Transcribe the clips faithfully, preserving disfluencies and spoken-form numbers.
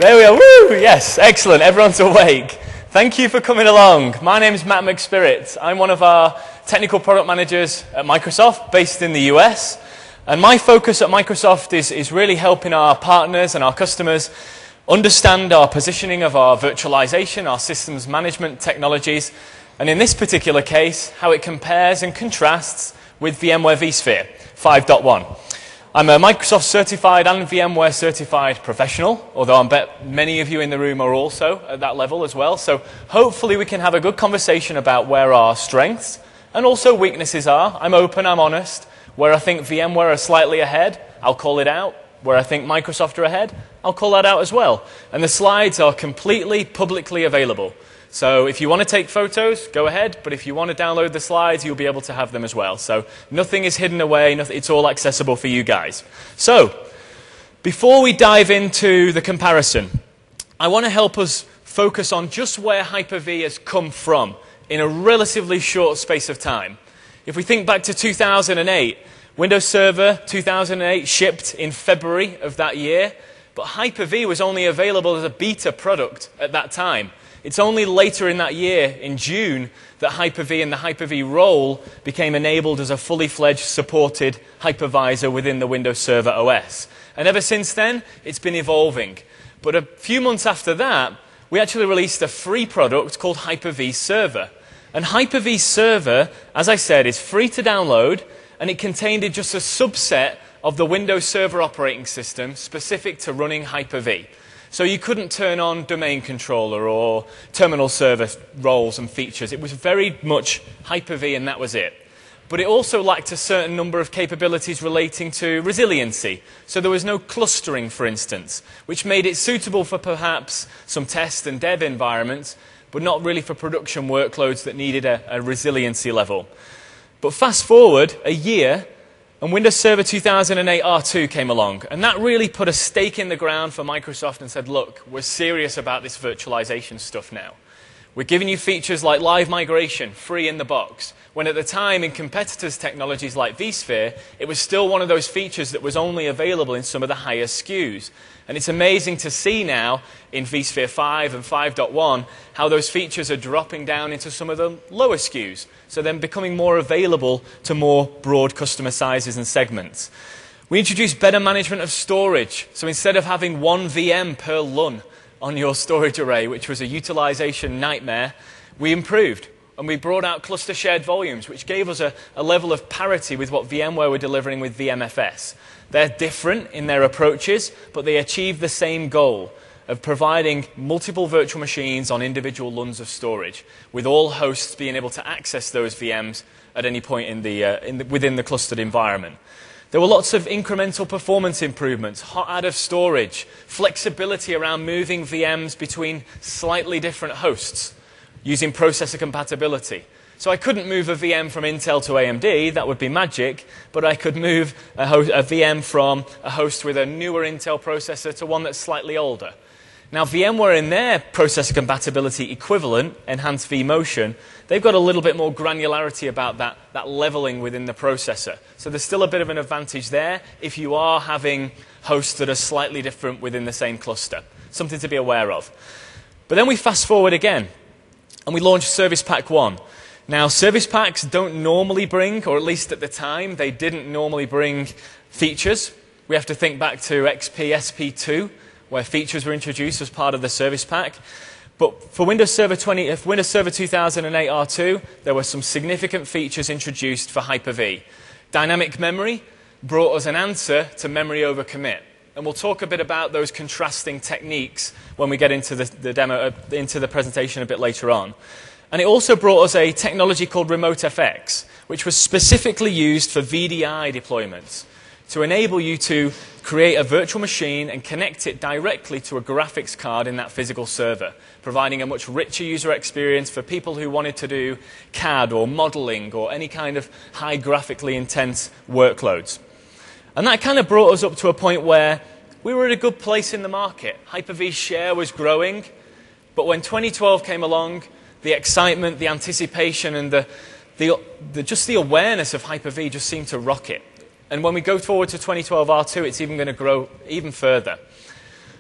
There we are. Woo! Yes, excellent. Everyone's awake. Thank you for coming along. My name is Matt McSpirit. I'm one of our technical product managers at Microsoft, based in the U S. And my focus at Microsoft is, is really helping our partners and our customers understand our positioning of our virtualization, our systems management technologies, and in this particular case, how it compares and contrasts with VMware vSphere five point one. I'm a Microsoft certified and VMware certified professional, although I bet many of you in the room are also at that level as well. So hopefully we can have a good conversation about where our strengths and also weaknesses are. I'm open, I'm honest. Where I think VMware are slightly ahead, I'll call it out. Where I think Microsoft are ahead, I'll call that out as well. And the slides are completely publicly available. So if you want to take photos, go ahead. But if you want to download the slides, you'll be able to have them as well. So nothing is hidden away. Nothing, it's all accessible for you guys. So before we dive into the comparison, I want to help us focus on just where Hyper-V has come from in a relatively short space of time. If we think back to two thousand eight, Windows Server two thousand eight shipped in February of that year, but Hyper-V was only available as a beta product at that time. It's only later in that year, in June, that Hyper-V and the Hyper-V role became enabled as a fully fledged supported hypervisor within the Windows Server O S. And ever since then, it's been evolving. But a few months after that, we actually released a free product called Hyper-V Server. And Hyper-V Server, as I said, is free to download, and it contained just a subset of the Windows Server operating system specific to running Hyper-V. So you couldn't turn on domain controller or terminal server roles and features. It was very much Hyper-V and that was it. But it also lacked a certain number of capabilities relating to resiliency. So there was no clustering, for instance, which made it suitable for perhaps some test and dev environments, but not really for production workloads that needed a, a resiliency level. But fast forward a year, and Windows Server two thousand eight R two came along, and that really put a stake in the ground for Microsoft and said, look, we're serious about this virtualization stuff now. We're giving you features like live migration, free in the box, when at the time in competitors' technologies like vSphere, it was still one of those features that was only available in some of the higher S K Us. And it's amazing to see now in vSphere five and five point one how those features are dropping down into some of the lower S K Us. So then becoming more available to more broad customer sizes and segments. We introduced better management of storage. So instead of having one V M per L U N on your storage array, which was a utilization nightmare, we improved. And we brought out cluster shared volumes, which gave us a, a level of parity with what VMware were delivering with V M F S. They're different in their approaches, but they achieve the same goal of providing multiple virtual machines on individual L U Ns of storage, with all hosts being able to access those V Ms at any point in the, uh, in the, within the clustered environment. There were lots of incremental performance improvements, hot out of storage, flexibility around moving V Ms between slightly different hosts, using processor compatibility. So I couldn't move a V M from Intel to A M D, that would be magic, but I could move a, host, a V M from a host with a newer Intel processor to one that's slightly older. Now VMware in their processor compatibility equivalent, Enhanced vMotion, they've got a little bit more granularity about that, that leveling within the processor. So there's still a bit of an advantage there if you are having hosts that are slightly different within the same cluster. Something to be aware of. But then we fast forward again, and we launched Service Pack one. Now, service packs don't normally bring, or at least at the time, they didn't normally bring features. We have to think back to X P S P two, where features were introduced as part of the service pack. But for Windows Server, twenty, for Windows Server two thousand eight R two, there were some significant features introduced for Hyper-V. Dynamic memory brought us an answer to memory over commit. And we'll talk a bit about those contrasting techniques when we get into the, the demo, uh, into the presentation a bit later on. And it also brought us a technology called Remote F X, which was specifically used for V D I deployments, to enable you to create a virtual machine and connect it directly to a graphics card in that physical server, providing a much richer user experience for people who wanted to do C A D or modeling or any kind of high graphically intense workloads. And that kind of brought us up to a point where we were at a good place in the market. Hyper-V's share was growing, but when twenty twelve came along, the excitement, the anticipation, and the, the, the, just the awareness of Hyper-V just seemed to rocket. And when we go forward to twenty twelve R two, it's even going to grow even further.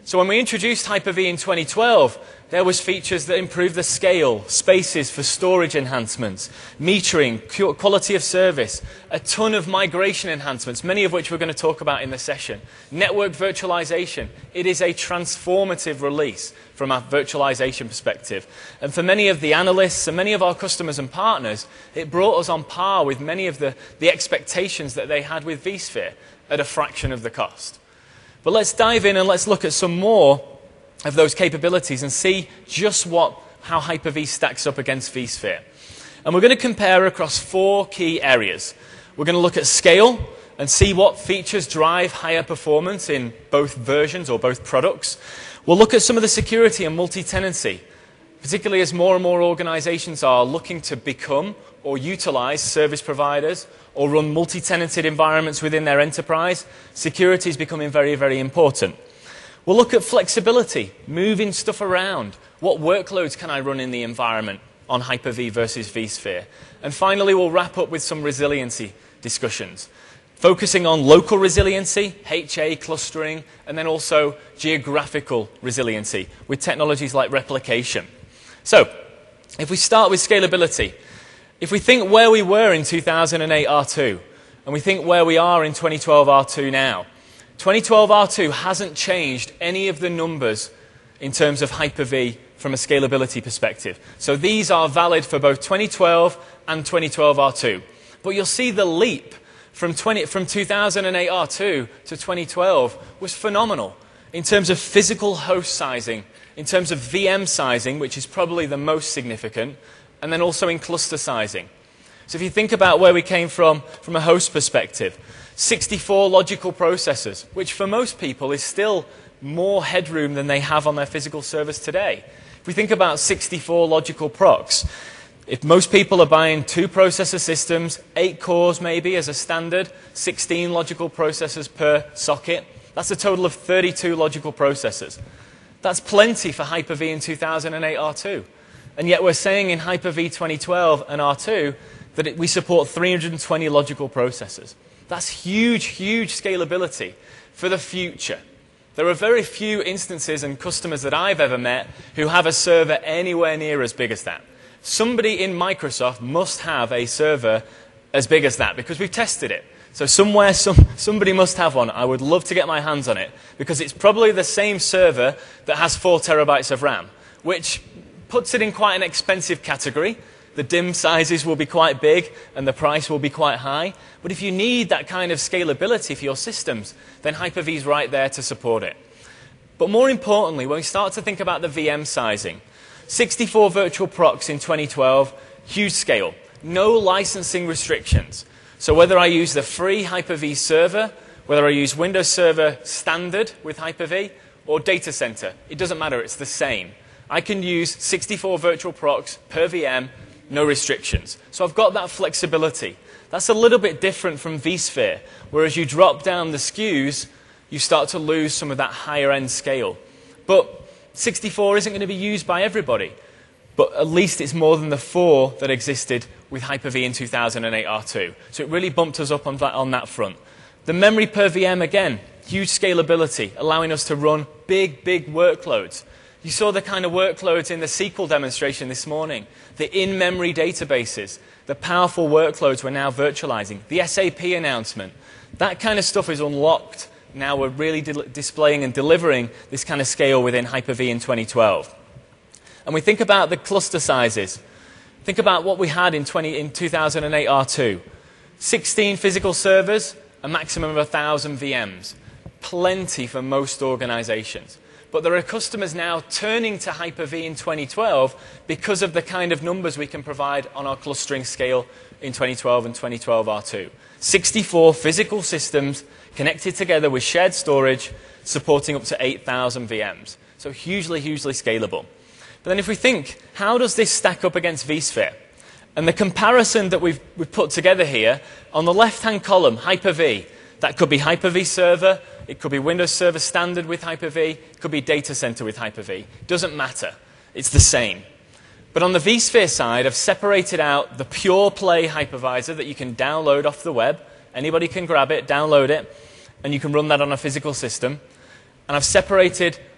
So when we introduced Hyper-V in twenty twelve, there was features that improved the scale, spaces for storage enhancements, metering, quality of service, a ton of migration enhancements, many of which we're going to talk about in the session. Network virtualization. It is a transformative release from a virtualization perspective. And for many of the analysts and many of our customers and partners, it brought us on par with many of the, the expectations that they had with vSphere at a fraction of the cost. But let's dive in and let's look at some more of those capabilities and see just what, how Hyper-V stacks up against vSphere. And we're going to compare across four key areas. We're going to look at scale and see what features drive higher performance in both versions or both products. We'll look at some of the security and multi-tenancy, particularly as more and more organizations are looking to become or utilize service providers or run multi-tenanted environments within their enterprise. Security is becoming very, very important. We'll look at flexibility, moving stuff around. What workloads can I run in the environment on Hyper-V versus vSphere? And finally, we'll wrap up with some resiliency discussions, focusing on local resiliency, H A clustering, and then also geographical resiliency with technologies like replication. So, if we start with scalability, if we think where we were in two thousand eight R two, and we think where we are in twenty twelve R two now, twenty twelve R two hasn't changed any of the numbers in terms of Hyper-V from a scalability perspective. So these are valid for both twenty twelve and twenty twelve R two. But you'll see the leap from, twenty, from two thousand eight R two to twenty twelve was phenomenal in terms of physical host sizing, in terms of V M sizing, which is probably the most significant, and then also in cluster sizing. So if you think about where we came from from a host perspective, sixty-four logical processors, which for most people is still more headroom than they have on their physical servers today. If we think about sixty-four logical procs, if most people are buying two processor systems, eight cores maybe as a standard, sixteen logical processors per socket, that's a total of thirty-two logical processors. That's plenty for Hyper-V in two thousand eight R two. And yet we're saying in Hyper-V twenty twelve and R two that it, we support three hundred twenty logical processors. That's huge, huge scalability for the future. There are very few instances and customers that I've ever met who have a server anywhere near as big as that. Somebody in Microsoft must have a server as big as that because we've tested it. So somewhere, some, somebody must have one. I would love to get my hands on it because it's probably the same server that has four terabytes of RAM, which puts it in quite an expensive category. The D I M sizes will be quite big and the price will be quite high. But if you need that kind of scalability for your systems, then Hyper-V is right there to support it. But more importantly, when we start to think about the V M sizing, sixty-four virtual procs in twenty twelve, huge scale, no licensing restrictions. So whether I use the free Hyper-V server, whether I use Windows Server Standard with Hyper-V, or Data Center, it doesn't matter, it's the same. I can use sixty-four virtual procs per V M, no restrictions. So I've got that flexibility. That's a little bit different from vSphere, where as you drop down the S K Us, you start to lose some of that higher end scale. But sixty-four isn't going to be used by everybody. But at least it's more than the four that existed with Hyper-V in two thousand eight R two. So it really bumped us up on that, on that front. The memory per V M, again, huge scalability, allowing us to run big, big workloads. You saw the kind of workloads in the S Q L demonstration this morning, the in-memory databases, the powerful workloads we're now virtualizing, the S A P announcement. That kind of stuff is unlocked. Now we're really displaying and delivering this kind of scale within Hyper-V in twenty twelve. And we think about the cluster sizes. Think about what we had in, twenty, in two thousand eight R two. sixteen physical servers, a maximum of one thousand V Ms. Plenty for most organizations. But there are customers now turning to Hyper-V in twenty twelve because of the kind of numbers we can provide on our clustering scale in twenty twelve and twenty twelve R two. sixty-four physical systems connected together with shared storage, supporting up to eight thousand V Ms. So hugely, hugely scalable. But then if we think, how does this stack up against vSphere? And the comparison that we've, we've put together here, on the left-hand column, Hyper-V. That could be Hyper-V Server, it could be Windows Server Standard with Hyper-V, it could be Data Center with Hyper-V. Doesn't matter. It's the same. But on the vSphere side, I've separated out the pure play hypervisor that you can download off the web. Anybody can grab it, download it, and you can run that on a physical system. And I've separated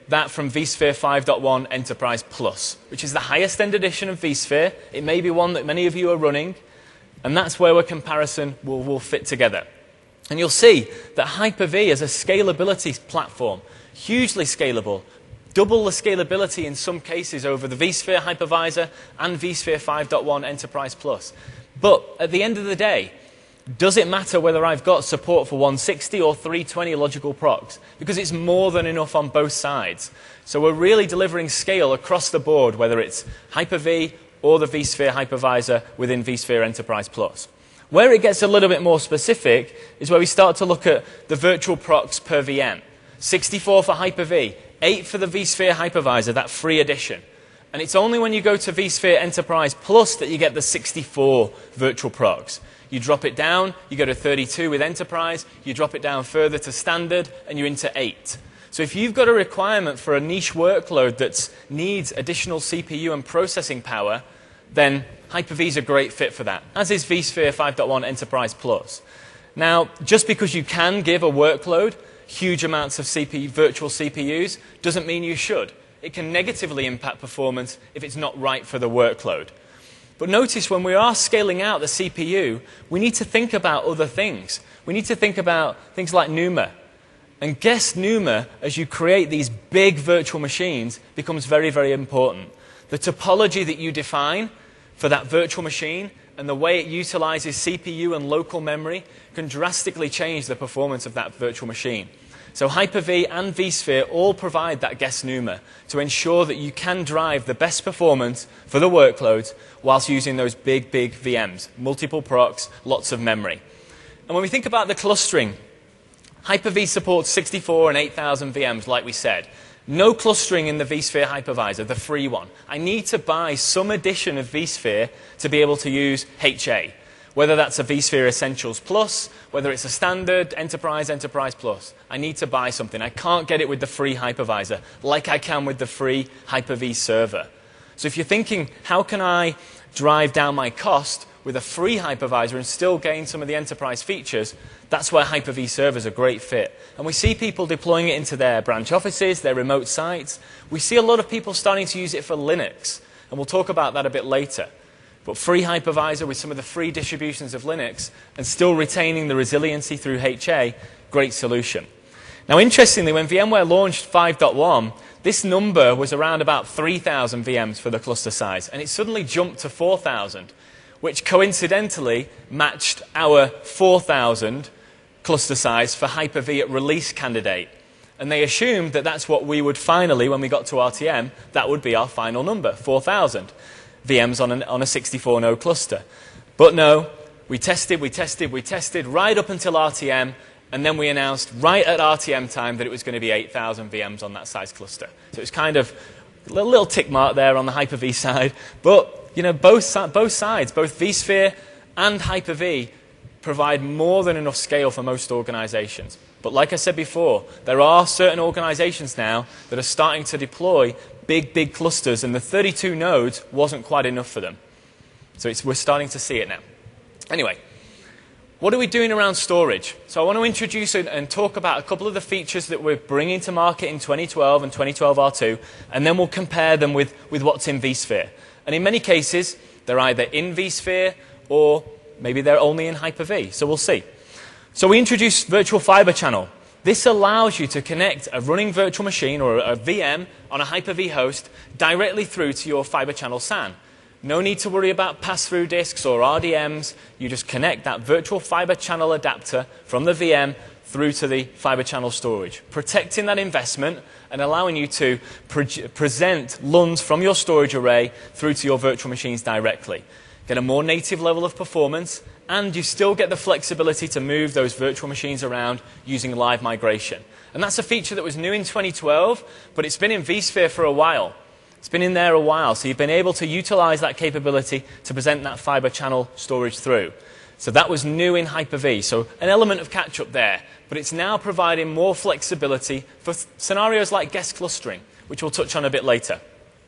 that from vSphere five point one Enterprise Plus, which is the highest end edition of vSphere. It may be one that many of you are running, and that's where a comparison will, will fit together. And you'll see that Hyper-V is a scalability platform, hugely scalable, double the scalability in some cases over the vSphere hypervisor and vSphere five point one Enterprise Plus. But at the end of the day, does it matter whether I've got support for one sixty or three twenty logical procs? Because it's more than enough on both sides. So we're really delivering scale across the board, whether it's Hyper-V or the vSphere hypervisor within vSphere Enterprise Plus. Where it gets a little bit more specific is where we start to look at the virtual procs per V M. sixty-four for Hyper-V, eight for the vSphere hypervisor, that free edition. And it's only when you go to vSphere Enterprise Plus that you get the sixty-four virtual procs. You drop it down, you go to thirty-two with Enterprise, you drop it down further to Standard, and you're into eight. So if you've got a requirement for a niche workload that needs additional C P U and processing power, then Hyper-V is a great fit for that, as is vSphere five point one Enterprise Plus. Now, just because you can give a workload huge amounts of C P U, virtual C P Us, doesn't mean you should. It can negatively impact performance if it's not right for the workload. But notice when we are scaling out the C P U, we need to think about other things. We need to think about things like NUMA. And guest NUMA, as you create these big virtual machines, becomes very, very important. The topology that you define for that virtual machine and the way it utilizes C P U and local memory can drastically change the performance of that virtual machine. So Hyper-V and vSphere all provide that guest NUMA to ensure that you can drive the best performance for the workloads whilst using those big, big V Ms, multiple procs, lots of memory. And when we think about the clustering, Hyper-V supports sixty-four and eight thousand V Ms, like we said. No clustering in the vSphere hypervisor, the free one. I need to buy some edition of vSphere to be able to use H A. Whether that's a vSphere Essentials Plus, whether it's a standard Enterprise, Enterprise Plus. I need to buy something. I can't get it with the free hypervisor like I can with the free Hyper-V server. So if you're thinking, how can I drive down my cost with a free hypervisor and still gain some of the enterprise features, that's where Hyper-V server is a great fit. And we see people deploying it into their branch offices, their remote sites. We see a lot of people starting to use it for Linux, and we'll talk about that a bit later. But free hypervisor with some of the free distributions of Linux and still retaining the resiliency through H A, great solution. Now, interestingly, when VMware launched five point one, this number was around about three thousand V Ms for the cluster size, and it suddenly jumped to four thousand, which coincidentally matched our four thousand cluster size for Hyper-V at release candidate. And they assumed that that's what we would finally, when we got to R T M, that would be our final number, four thousand. V Ms on, an, on a sixty-four node cluster. But no, we tested, we tested, we tested right up until R T M, and then we announced right at R T M time that it was going to be eight thousand V Ms on that size cluster. So it was kind of a little, little tick mark there on the Hyper-V side. But you know, both, both sides, both vSphere and Hyper-V, provide more than enough scale for most organizations. But like I said before, there are certain organizations now that are starting to deploy big, big clusters, and the thirty-two nodes wasn't quite enough for them. So it's, we're starting to see it now. Anyway, what are we doing around storage? So I want to introduce and talk about a couple of the features that we're bringing to market in twenty twelve and twenty twelve R two, and then we'll compare them with, with what's in vSphere. And in many cases, they're either in vSphere or maybe they're only in Hyper-V. So we'll see. So we introduced Virtual Fiber Channel. This allows you to connect a running virtual machine or a V M on a Hyper-V host directly through to your Fiber Channel S A N. No need to worry about pass-through disks or R D Ms. You just connect that virtual fiber channel adapter from the V M through to the fiber channel storage, protecting that investment and allowing you to pre present L U Ns from your storage array through to your virtual machines directly. Get a more native level of performance, and you still get the flexibility to move those virtual machines around using live migration. And that's a feature that was new in twenty twelve, but it's been in vSphere for a while. It's been in there a while, so you've been able to utilize that capability to present that fiber channel storage through. So that was new in Hyper-V, so an element of catch-up there. But it's now providing more flexibility for scenarios like guest clustering, which we'll touch on a bit later.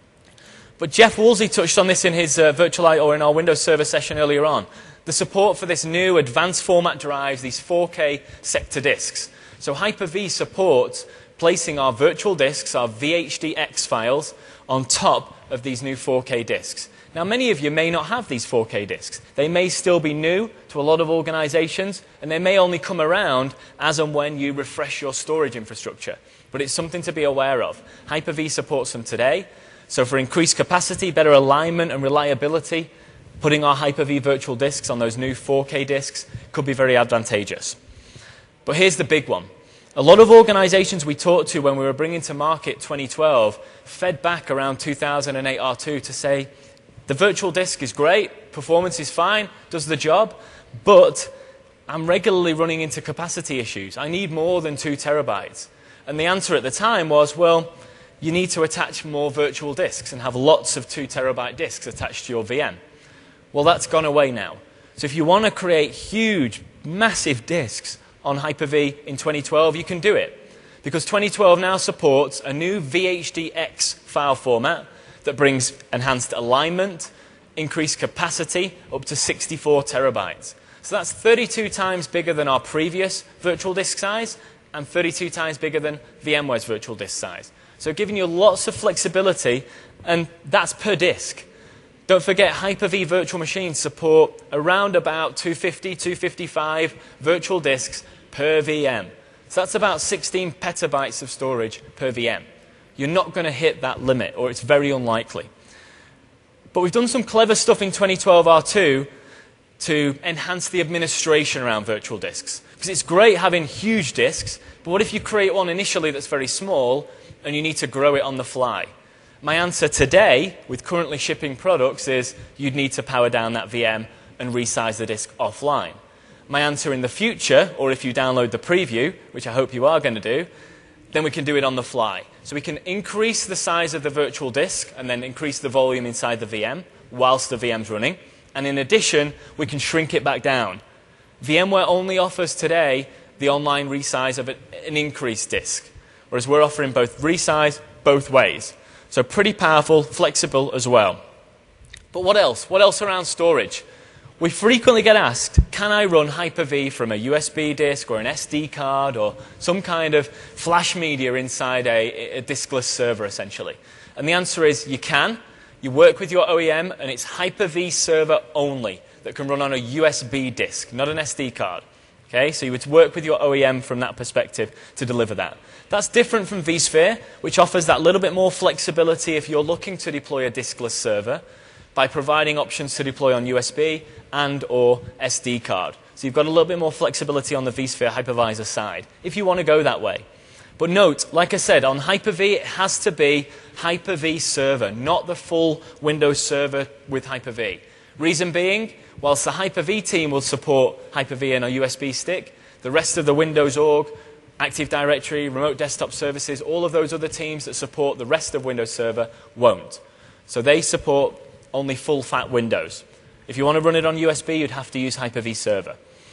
But Jeff Woolsey touched on this in his uh, virtual or in our Windows Server session earlier on. The support for this new advanced format drives, these four K sector disks. So Hyper-V supports placing our virtual disks, our V H D X files, on top of these new four K disks. Now, many of you may not have these four K disks. They may still be new to a lot of organizations, and they may only come around as and when you refresh your storage infrastructure. But it's something to be aware of. Hyper-V supports them today. So for increased capacity, better alignment and reliability, putting our Hyper-V virtual disks on those new four K disks could be very advantageous. But here's the big one. A lot of organizations we talked to when we were bringing to market twenty twelve fed back around two thousand eight R two to say, the virtual disk is great, performance is fine, does the job, but I'm regularly running into capacity issues. I need more than two terabytes. And the answer at the time was, well, you need to attach more virtual disks and have lots of two terabyte disks attached to your V M. Well, that's gone away now. So if you want to create huge, massive disks on Hyper-V in twenty twelve, you can do it. Because twenty twelve now supports a new V H D X file format that brings enhanced alignment, increased capacity, up to sixty-four terabytes. So that's thirty-two times bigger than our previous virtual disk size and thirty-two times bigger than VMware's virtual disk size. So giving you lots of flexibility, and that's per disk. Don't forget, Hyper-V virtual machines support around about two fifty, two fifty-five virtual disks per V M. So that's about sixteen petabytes of storage per V M. You're not going to hit that limit, or it's very unlikely. But we've done some clever stuff in twenty twelve R two to enhance the administration around virtual disks. Because it's great having huge disks, but what if you create one initially that's very small and you need to grow it on the fly? My answer today, with currently shipping products, is you'd need to power down that V M and resize the disk offline. My answer in the future, or if you download the preview, which I hope you are going to do, then we can do it on the fly. So we can increase the size of the virtual disk and then increase the volume inside the V M whilst the V M's running. And in addition, we can shrink it back down. VMware only offers today the online resize of an increased disk, whereas we're offering both resize both ways. So pretty powerful, flexible as well. But what else? What else around storage? We frequently get asked, can I run Hyper-V from a U S B disk or an S D card or some kind of flash media inside a, a diskless server, essentially? And the answer is you can. You work with your O E M, and it's Hyper-V server only that can run on a U S B disk, not an S D card. Okay, so you would work with your O E M from that perspective to deliver that. That's different from vSphere, which offers that little bit more flexibility if you're looking to deploy a diskless server by providing options to deploy on U S B and or S D card. So you've got a little bit more flexibility on the vSphere hypervisor side, if you want to go that way. But note, like I said, on Hyper-V, it has to be Hyper-V server, not the full Windows server with Hyper-V. Reason being, whilst the Hyper-V team will support Hyper-V in a U S B stick, the rest of the Windows org, Active Directory, remote desktop services, all of those other teams that support the rest of Windows Server won't. So they support only full fat Windows. If you want to run it on U S B, you'd have to use Hyper-V Server.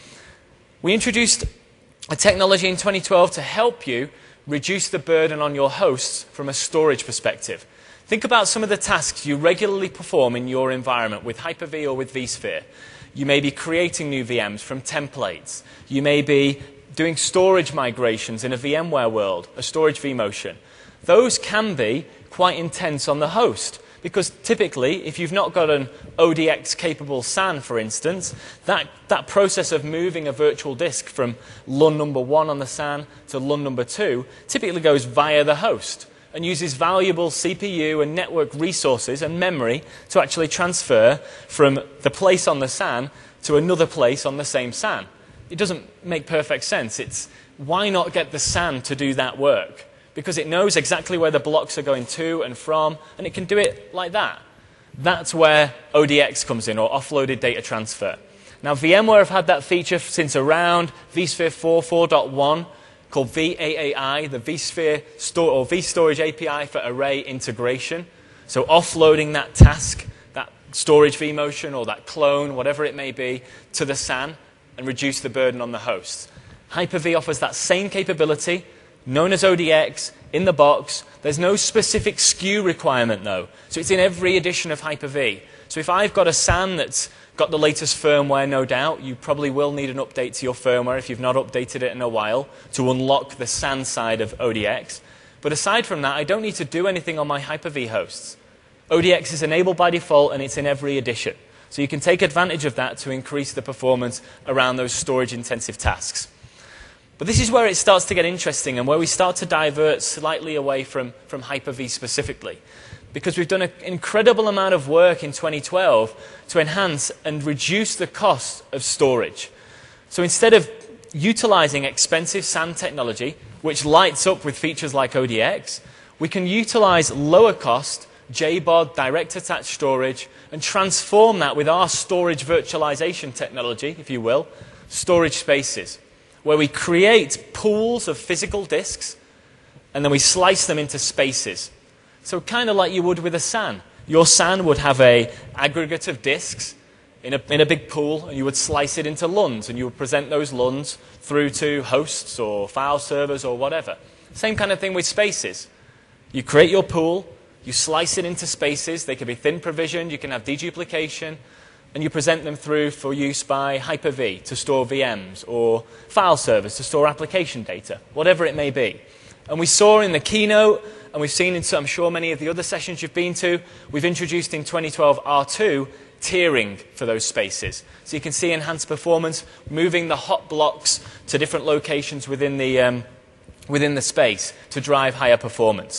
We introduced a technology in twenty twelve to help you reduce the burden on your hosts from a storage perspective. Think about some of the tasks you regularly perform in your environment with Hyper-V or with vSphere. You may be creating new V Ms from templates. You may be doing storage migrations in a VMware world, a storage vMotion. Those can be quite intense on the host, because typically, if you've not got an O D X-capable S A N, for instance, that, that process of moving a virtual disk from L U N number one on the S A N to L U N number two typically goes via the host and uses valuable C P U and network resources and memory to actually transfer from the place on the S A N to another place on the same S A N. It doesn't make perfect sense. It's why not get the S A N to do that work? Because it knows exactly where the blocks are going to and from, and it can do it like that. That's where O D X comes in, or offloaded data transfer. Now, VMware have had that feature since around vSphere four point four point one, called V A A I, the vSphere store, or vStorage A P I for array integration. So offloading that task, that storage vMotion, or that clone, whatever it may be, to the S A N, and reduce the burden on the hosts. Hyper-V offers that same capability, known as O D X, in the box. There's no specific S K U requirement, though. So it's in every edition of Hyper-V. So if I've got a SAN that's got the latest firmware, no doubt, you probably will need an update to your firmware if you've not updated it in a while to unlock the SAN side of O D X. But aside from that, I don't need to do anything on my Hyper-V hosts. O D X is enabled by default, and it's in every edition. So you can take advantage of that to increase the performance around those storage-intensive tasks. But this is where it starts to get interesting and where we start to divert slightly away from, from Hyper-V specifically. Because we've done an incredible amount of work in twenty twelve to enhance and reduce the cost of storage. So instead of utilizing expensive SAN technology, which lights up with features like O D X, we can utilize lower cost J BOD direct attached storage and transform that with our storage virtualization technology, if you will, storage spaces, where we create pools of physical disks and then we slice them into spaces. So kind of like you would with a SAN. Your SAN would have an aggregate of disks in a, in a big pool, and you would slice it into L U Ns, and you would present those L U Ns through to hosts or file servers or whatever. Same kind of thing with spaces. You create your pool, you slice it into spaces. They can be thin provisioned, you can have deduplication, and you present them through for use by Hyper-V to store V Ms or file servers to store application data, whatever it may be. And we saw in the keynote, and we've seen in, so I'm sure many of the other sessions you've been to, we've introduced in twenty twelve R two tiering for those spaces. So you can see enhanced performance, moving the hot blocks to different locations within the, um, within the space to drive higher performance.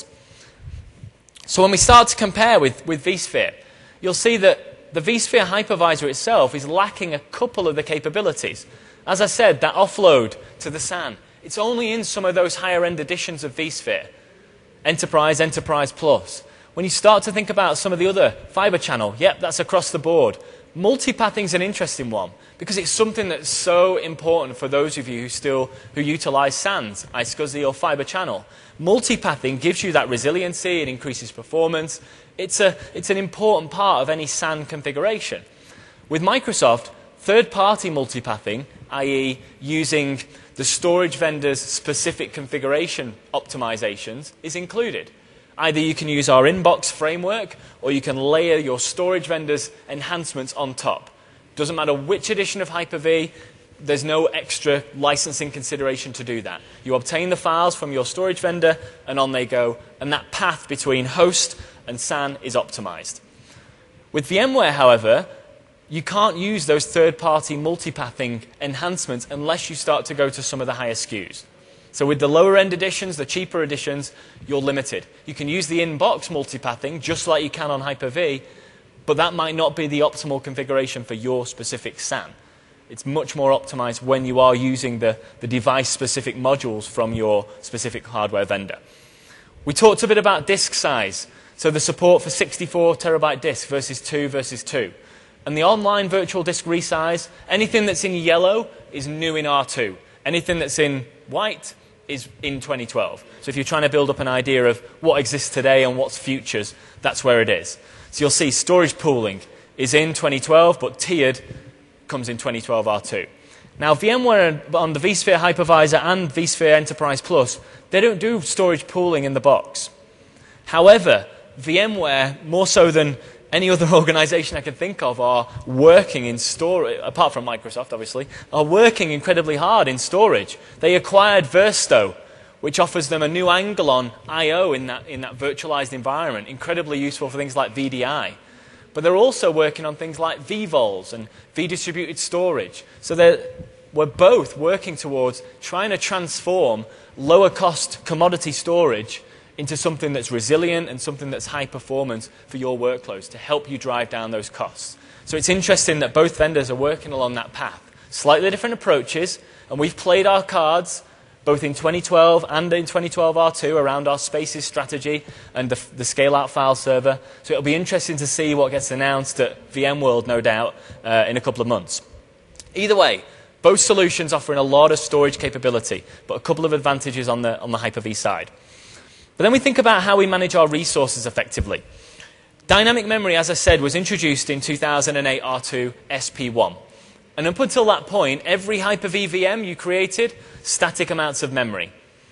So when we start to compare with, with vSphere, you'll see that the vSphere hypervisor itself is lacking a couple of the capabilities. As I said, that offload to the SAN, it's only in some of those higher-end editions of vSphere. Enterprise, Enterprise Plus. When you start to think about some of the other fiber channel, yep, that's across the board. Multipathing is an interesting one because it's something that's so important for those of you who still who utilize SANs, iSCSI or fiber channel. Multipathing gives you that resiliency, it increases performance. It's, a, it's an important part of any SAN configuration. With Microsoft, third-party multipathing, that is using the storage vendor's specific configuration optimizations, is included. Either you can use our inbox framework or you can layer your storage vendor's enhancements on top. Doesn't matter which edition of Hyper-V, there's no extra licensing consideration to do that. You obtain the files from your storage vendor and on they go, and that path between host and SAN is optimized. With VMware, however, you can't use those third-party multipathing enhancements unless you start to go to some of the higher S K Us. So with the lower-end editions, the cheaper editions, you're limited. You can use the in-box multipathing just like you can on Hyper-V, but that might not be the optimal configuration for your specific SAN. It's much more optimized when you are using the, the device-specific modules from your specific hardware vendor. We talked a bit about disk size, so the support for sixty-four terabyte disk versus two versus two. And the online virtual disk resize, anything that's in yellow is new in R two. Anything that's in white is in twenty twelve. So if you're trying to build up an idea of what exists today and what's futures, that's where it is. So you'll see storage pooling is in twenty twelve, but tiered comes in twenty twelve R two. Now VMware on the vSphere Hypervisor and vSphere Enterprise Plus, they don't do storage pooling in the box. However, VMware, more so than any other organization I can think of, are working in storage, apart from Microsoft obviously, are working incredibly hard in storage. They acquired Versto, which offers them a new angle on I O in that, in that virtualized environment, incredibly useful for things like V D I. But they're also working on things like vVols and vDistributed storage. So they're, we're both working towards trying to transform lower cost commodity storage into something that's resilient and something that's high performance for your workloads to help you drive down those costs. So it's interesting that both vendors are working along that path. Slightly different approaches, and we've played our cards both in twenty twelve and in twenty twelve R two around our spaces strategy and the, the scale-out file server. So it'll be interesting to see what gets announced at VMworld, no doubt, uh, in a couple of months. Either way, both solutions offering a lot of storage capability, but a couple of advantages on the, on the Hyper-V side. But then we think about how we manage our resources effectively. Dynamic memory, as I said, was introduced in two thousand eight R two S P one. And up until that point, every Hyper-V V M you created, static amounts of memory.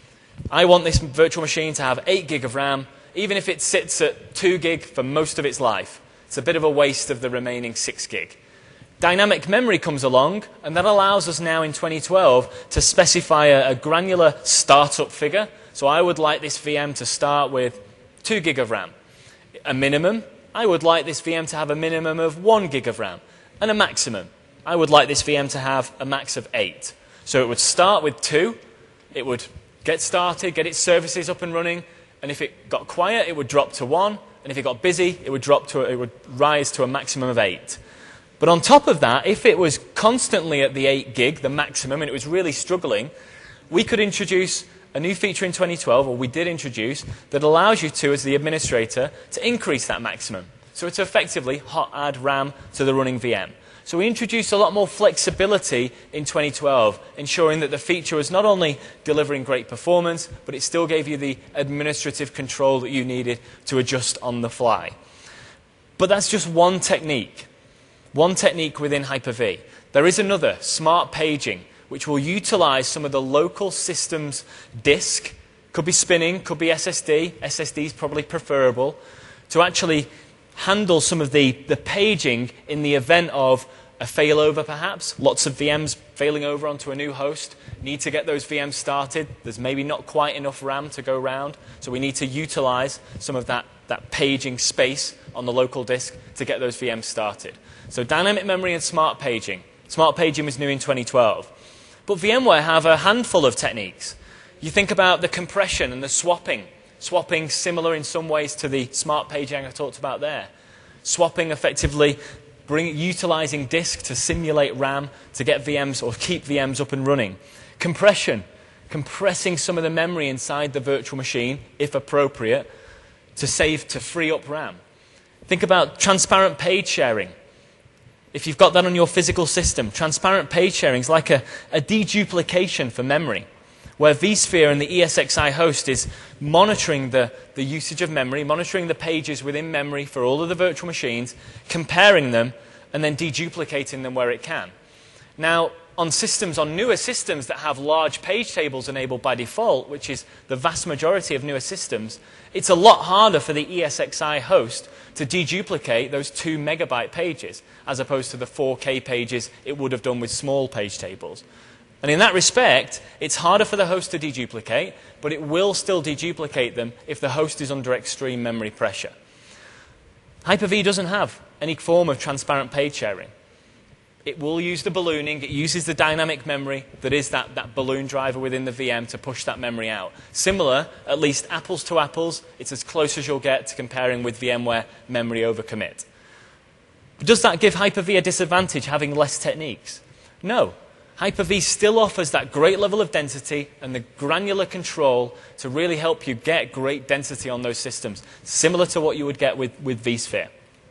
I want this virtual machine to have eight gig of RAM, even if it sits at two gig for most of its life. It's a bit of a waste of the remaining six gig. Dynamic memory comes along, and that allows us now in twenty twelve to specify a, a granular startup figure. So I would like this V M to start with two gig of RAM. A minimum, I would like this V M to have a minimum of one gig of RAM. And a maximum, I would like this V M to have a max of eight. So it would start with two, it would get started, get its services up and running, and if it got quiet, it would drop to one, and if it got busy, it would drop to, it would rise to a maximum of eight. But on top of that, if it was constantly at the eight gig, the maximum, and it was really struggling, we could introduce a new feature in twenty twelve, or we did introduce, that allows you to, as the administrator, to increase that maximum. So it's effectively hot add RAM to the running V M. So we introduced a lot more flexibility in twenty twelve, ensuring that the feature was not only delivering great performance, but it still gave you the administrative control that you needed to adjust on the fly. But that's just one technique. One technique within Hyper-V. There is another, smart paging, which will utilize some of the local systems disk, could be spinning, could be S S D, S S D is probably preferable, to actually handle some of the, the paging in the event of a failover perhaps, lots of V Ms failing over onto a new host, need to get those V Ms started, there's maybe not quite enough RAM to go round, so we need to utilize some of that, that paging space on the local disk to get those V Ms started. So dynamic memory and smart paging. Smart paging was new in twenty twelve. But VMware have a handful of techniques. You think about the compression and the swapping. Swapping similar in some ways to the smart paging I talked about there. Swapping effectively, bring, utilizing disk to simulate RAM to get V Ms or keep V Ms up and running. Compression, compressing some of the memory inside the virtual machine, if appropriate, to save, to free up RAM. Think about transparent page sharing. If you've got that on your physical system, transparent page sharing is like a, a deduplication for memory, where vSphere and the E S X i host is monitoring the, the usage of memory, monitoring the pages within memory for all of the virtual machines, comparing them, and then deduplicating them where it can. Now, on systems, on newer systems that have large page tables enabled by default, which is the vast majority of newer systems, it's a lot harder for the E S X i host to deduplicate those two megabyte pages, as opposed to the four K pages it would have done with small page tables. And in that respect, it's harder for the host to deduplicate, but it will still deduplicate them if the host is under extreme memory pressure. Hyper-V doesn't have any form of transparent page sharing. It will use the ballooning. It uses the dynamic memory that is that, that balloon driver within the V M to push that memory out. Similar, at least apples to apples, it's as close as you'll get to comparing with VMware memory over commit. But does that give Hyper-V a disadvantage having less techniques? No. Hyper-V still offers that great level of density and the granular control to really help you get great density on those systems, similar to what you would get with, with vSphere.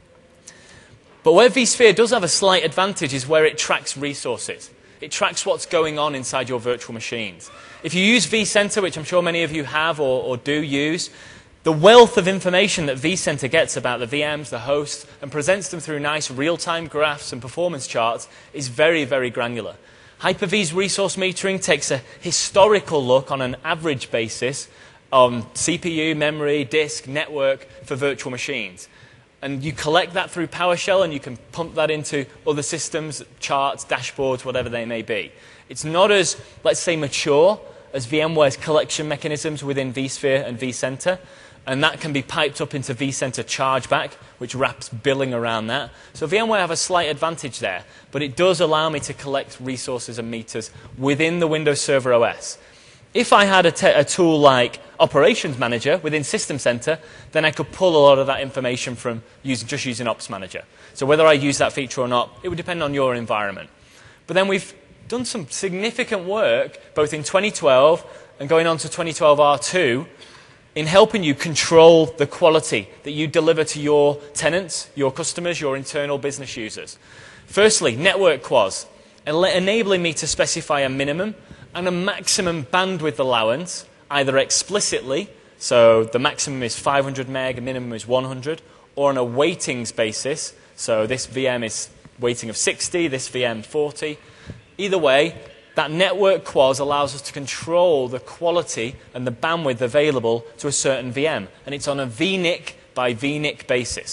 But where vSphere does have a slight advantage is where it tracks resources. It tracks what's going on inside your virtual machines. If you use vCenter, which I'm sure many of you have or, or do use, the wealth of information that vCenter gets about the V Ms, the hosts, and presents them through nice real-time graphs and performance charts is very, very granular. Hyper-V's resource metering takes a historical look on an average basis on C P U, memory, disk, network for virtual machines. And you collect that through PowerShell, and you can pump that into other systems, charts, dashboards, whatever they may be. It's not as, let's say, mature as VMware's collection mechanisms within vSphere and vCenter, and that can be piped up into vCenter Chargeback, which wraps billing around that. So VMware have a slight advantage there, but it does allow me to collect resources and meters within the Windows Server O S. If I had a, te a tool like Operations Manager within System Center, then I could pull a lot of that information from using, just using Ops Manager. So whether I use that feature or not, it would depend on your environment. But then we've done some significant work, both in twenty twelve and going on to twenty twelve R two, in helping you control the quality that you deliver to your tenants, your customers, your internal business users. Firstly, network quas, enabling me to specify a minimum and a maximum bandwidth allowance, either explicitly, so the maximum is five hundred meg, the minimum is one hundred, or on a weightings basis, so this V M is weighting of sixty, this V M forty. Either way, that network quas allows us to control the quality and the bandwidth available to a certain V M, and it's on a V N I C by V N I C basis.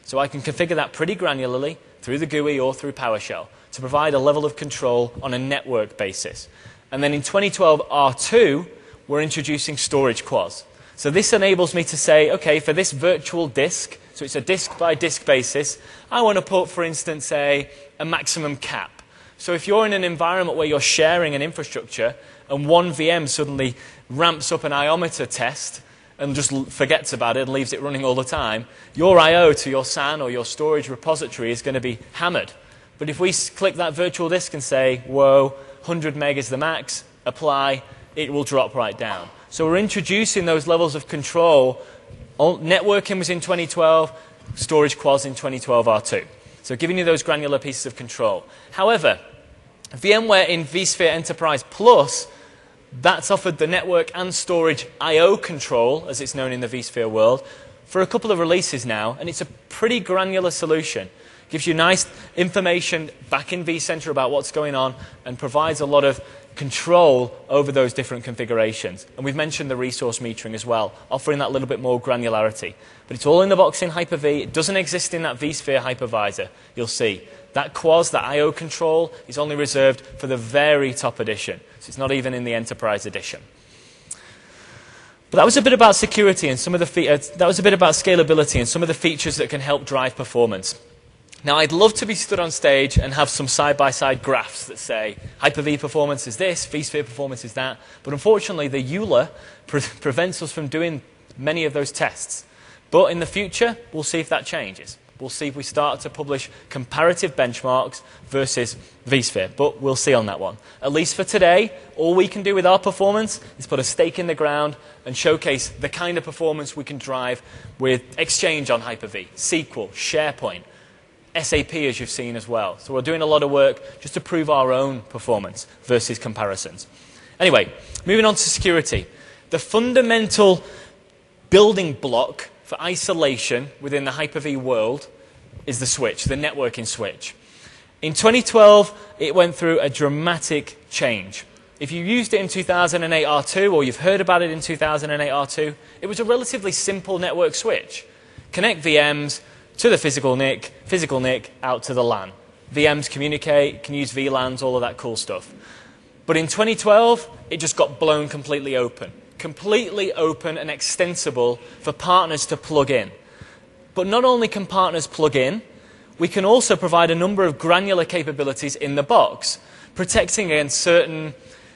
So I can configure that pretty granularly through the G U I or through PowerShell to provide a level of control on a network basis. And then in twenty twelve R two, we're introducing storage quaz. So this enables me to say, okay, for this virtual disk, so it's a disk by disk basis, I want to put, for instance, say, a maximum cap. So if you're in an environment where you're sharing an infrastructure and one V M suddenly ramps up an iometer test and just forgets about it and leaves it running all the time, your I O to your S A N or your storage repository is going to be hammered. But if we click that virtual disk and say, whoa, one hundred meg is the max, apply, it will drop right down. So we're introducing those levels of control. Networking was in twenty twelve, storage quaz in twenty twelve R two. So giving you those granular pieces of control. However, VMware in vSphere Enterprise Plus, that's offered the network and storage I O control, as it's known in the vSphere world, for a couple of releases now, and it's a pretty granular solution. Gives you nice information back in vCenter about what's going on and provides a lot of control over those different configurations. And we've mentioned the resource metering as well, offering that little bit more granularity. But it's all in the box in Hyper-V. It doesn't exist in that vSphere hypervisor, you'll see. That quaz, that I O control, is only reserved for the very top edition. So it's not even in the Enterprise edition. But that was a bit about security and some of the fe- uh, that was a bit about scalability and some of the features that can help drive performance. Now, I'd love to be stood on stage and have some side-by-side graphs that say Hyper-V performance is this, vSphere performance is that. But unfortunately, the E U L A pre prevents us from doing many of those tests. But in the future, we'll see if that changes. We'll see if we start to publish comparative benchmarks versus vSphere. But we'll see on that one. At least for today, all we can do with our performance is put a stake in the ground and showcase the kind of performance we can drive with Exchange on Hyper-V, S Q L, SharePoint, S A P, as you've seen as well. So we're doing a lot of work just to prove our own performance versus comparisons. Anyway, moving on to security. The fundamental building block for isolation within the Hyper-V world is the switch, the networking switch. In twenty twelve, it went through a dramatic change. If you used it in two thousand eight R two, or you've heard about it in two thousand eight R two, it was a relatively simple network switch. Connect V Ms to the physical N I C, physical N I C out to the LAN. V Ms communicate, can use V LANs, all of that cool stuff. But in twenty twelve, it just got blown completely open. Completely open and extensible for partners to plug in. But not only can partners plug in, we can also provide a number of granular capabilities in the box, protecting against certain,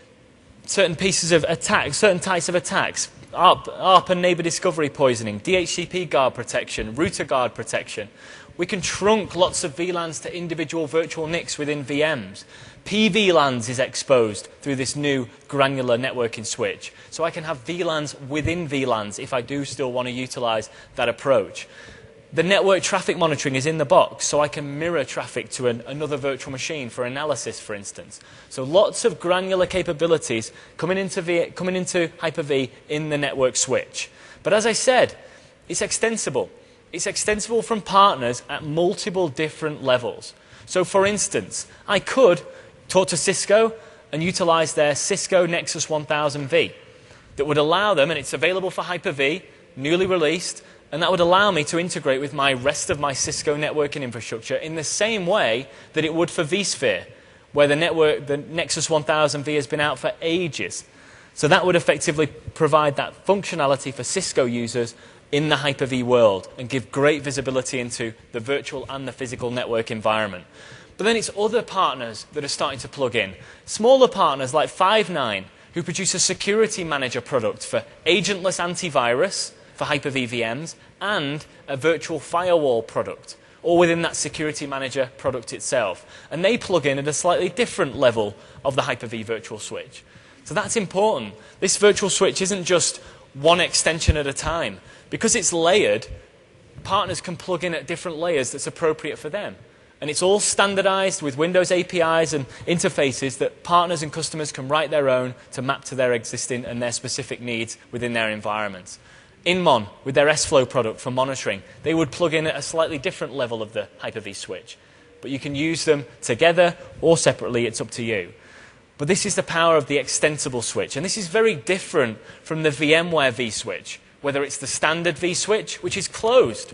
certain pieces of attacks, certain types of attacks. A R P, A R P and neighbor discovery poisoning, D H C P guard protection, router guard protection. We can trunk lots of V LANs to individual virtual N I Cs within V Ms. P V LANs is exposed through this new granular networking switch. So I can have V LANs within V LANs if I do still want to utilize that approach. The network traffic monitoring is in the box, so I can mirror traffic to an, another virtual machine for analysis, for instance. So lots of granular capabilities coming into, v, coming into Hyper-V in the network switch. But as I said, it's extensible. It's extensible from partners at multiple different levels. So for instance, I could talk to Cisco and utilize their Cisco Nexus one thousand V that would allow them, and it's available for Hyper-V, newly released, and that would allow me to integrate with my rest of my Cisco networking infrastructure in the same way that it would for vSphere, where the network, the Nexus one thousand V has been out for ages. So that would effectively provide that functionality for Cisco users in the Hyper-V world and give great visibility into the virtual and the physical network environment. But then it's other partners that are starting to plug in. Smaller partners like Five nine, who produce a security manager product for agentless antivirus for Hyper-V V Ms, and a virtual firewall product, all within that security manager product itself. And they plug in at a slightly different level of the Hyper-V virtual switch. So that's important. This virtual switch isn't just one extension at a time. Because it's layered, partners can plug in at different layers that's appropriate for them. And it's all standardized with Windows A P Is and interfaces that partners and customers can write their own to map to their existing and their specific needs within their environments. Inmon, with their S Flow product for monitoring, they would plug in at a slightly different level of the Hyper-V switch. But you can use them together or separately, it's up to you. But this is the power of the extensible switch. And this is very different from the VMware vSwitch, whether it's the standard vSwitch, which is closed.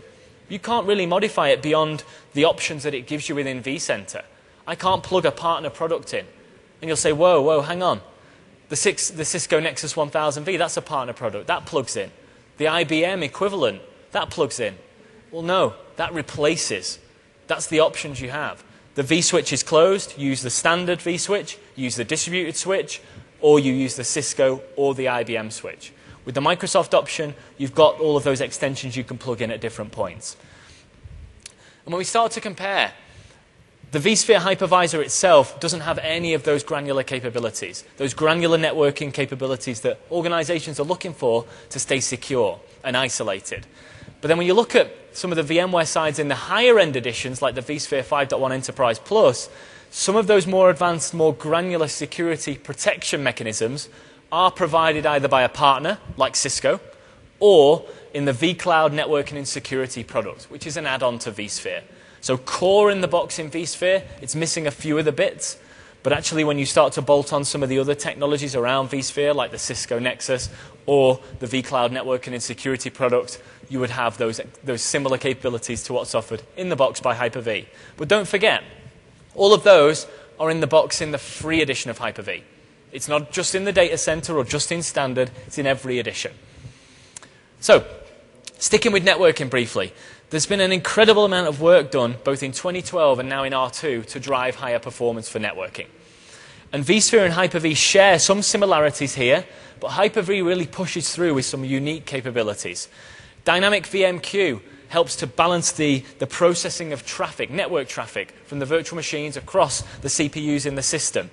You can't really modify it beyond the options that it gives you within vCenter. I can't plug a partner product in. And you'll say, whoa, whoa, hang on. The, six, the Cisco Nexus one thousand V, that's a partner product. That plugs in. The I B M equivalent, that plugs in. Well, no, that replaces. That's the options you have. The vSwitch is closed. Use the standard vSwitch, use the distributed switch, or you use the Cisco or the I B M switch. With the Microsoft option, you've got all of those extensions you can plug in at different points. And when we start to compare, the vSphere hypervisor itself doesn't have any of those granular capabilities, those granular networking capabilities that organizations are looking for to stay secure and isolated. But then when you look at some of the VMware sides in the higher end editions, like the vSphere five point one Enterprise Plus, some of those more advanced, more granular security protection mechanisms are provided either by a partner, like Cisco, or in the vCloud Networking and Security product, which is an add-on to vSphere. So core in the box in vSphere, it's missing a few of the bits, but actually when you start to bolt on some of the other technologies around vSphere, like the Cisco Nexus or the vCloud Networking and Security product, you would have those, those similar capabilities to what's offered in the box by Hyper-V. But don't forget, all of those are in the box in the free edition of Hyper-V. It's not just in the data center or just in standard, it's in every edition. So, sticking with networking briefly, there's been an incredible amount of work done, both in twenty twelve and now in R two, to drive higher performance for networking. And vSphere and Hyper-V share some similarities here, but Hyper-V really pushes through with some unique capabilities. Dynamic V M Q helps to balance the, the processing of traffic, network traffic, from the virtual machines across the C P Us in the system.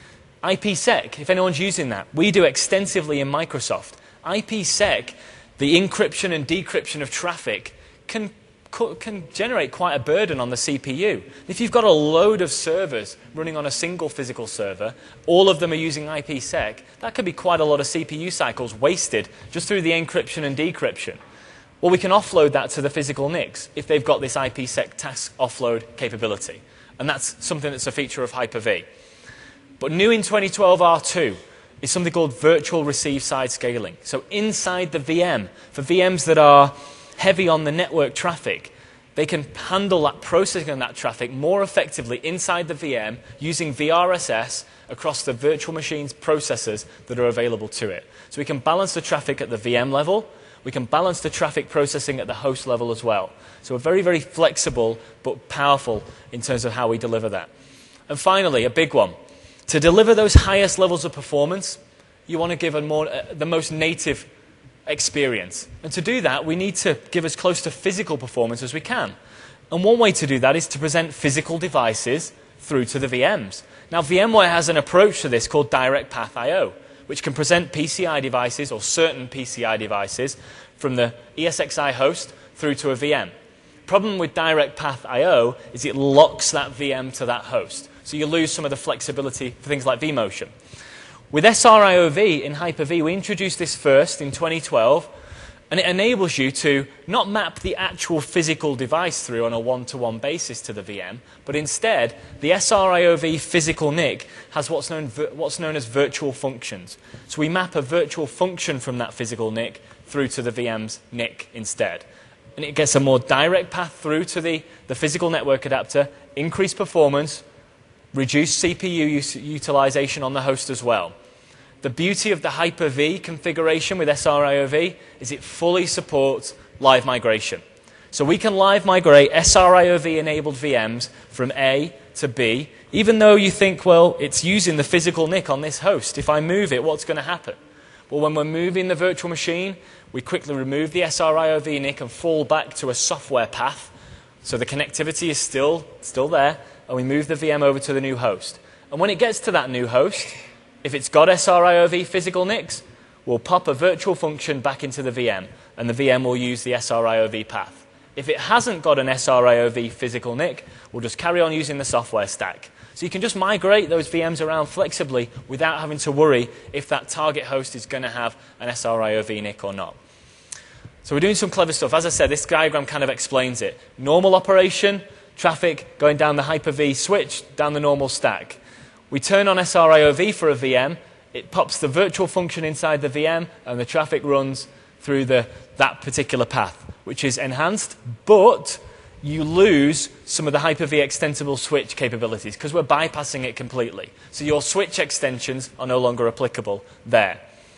I P sec, if anyone's using that, we do extensively in Microsoft. I P sec, the encryption and decryption of traffic, can, can generate quite a burden on the C P U. If you've got a load of servers running on a single physical server, all of them are using I P sec, that could be quite a lot of C P U cycles wasted just through the encryption and decryption. Well, we can offload that to the physical N I Cs if they've got this I P sec task offload capability. And that's something that's a feature of Hyper-V. But new in twenty twelve R two is something called virtual receive side scaling. So inside the V M, for V Ms that are heavy on the network traffic, they can handle that processing of that traffic more effectively inside the V M using V R S S across the virtual machines processors that are available to it. So we can balance the traffic at the V M level. We can balance the traffic processing at the host level as well. So we're very, very flexible but powerful in terms of how we deliver that. And finally, a big one. To deliver those highest levels of performance, you want to give a more, uh, the most native experience. And to do that, we need to give as close to physical performance as we can. And one way to do that is to present physical devices through to the V Ms. Now, VMware has an approach to this called Direct Path I O, which can present P C I devices or certain P C I devices from the E S X i host through to a V M. Problem with Direct Path I O is it locks that V M to that host. So you lose some of the flexibility for things like vMotion. With S R I O V in Hyper-V, we introduced this first in twenty twelve, and it enables you to not map the actual physical device through on a one-to-one basis to the V M, but instead, the S R I O V physical N I C has what's known, what's known as virtual functions. So we map a virtual function from that physical N I C through to the V M's N I C instead. And it gets a more direct path through to the, the physical network adapter, increased performance, reduced C P U use, utilization on the host as well. The beauty of the Hyper-V configuration with S R I O V is it fully supports live migration. So we can live migrate S R I O V-enabled V Ms from A to B, even though you think, well, it's using the physical N I C on this host. If I move it, what's going to happen? Well, when we're moving the virtual machine, we quickly remove the S R I O V N I C and fall back to a software path. So the connectivity is still, still there, and we move the V M over to the new host. And when it gets to that new host, if it's got S R I O V physical N I Cs, we'll pop a virtual function back into the V M, and the V M will use the S R I O V path. If it hasn't got an S R I O V physical N I C, we'll just carry on using the software stack. So you can just migrate those V Ms around flexibly without having to worry if that target host is going to have an S R I O V N I C or not. So we're doing some clever stuff. As I said, this diagram kind of explains it. Normal operation, traffic going down the Hyper-V switch, down the normal stack. We turn on S R I O V for a V M, it pops the virtual function inside the V M, and the traffic runs through the, that particular path. which is enhanced, but you lose some of the Hyper-V extensible switch capabilities because we're bypassing it completely. So your switch extensions are no longer applicable there.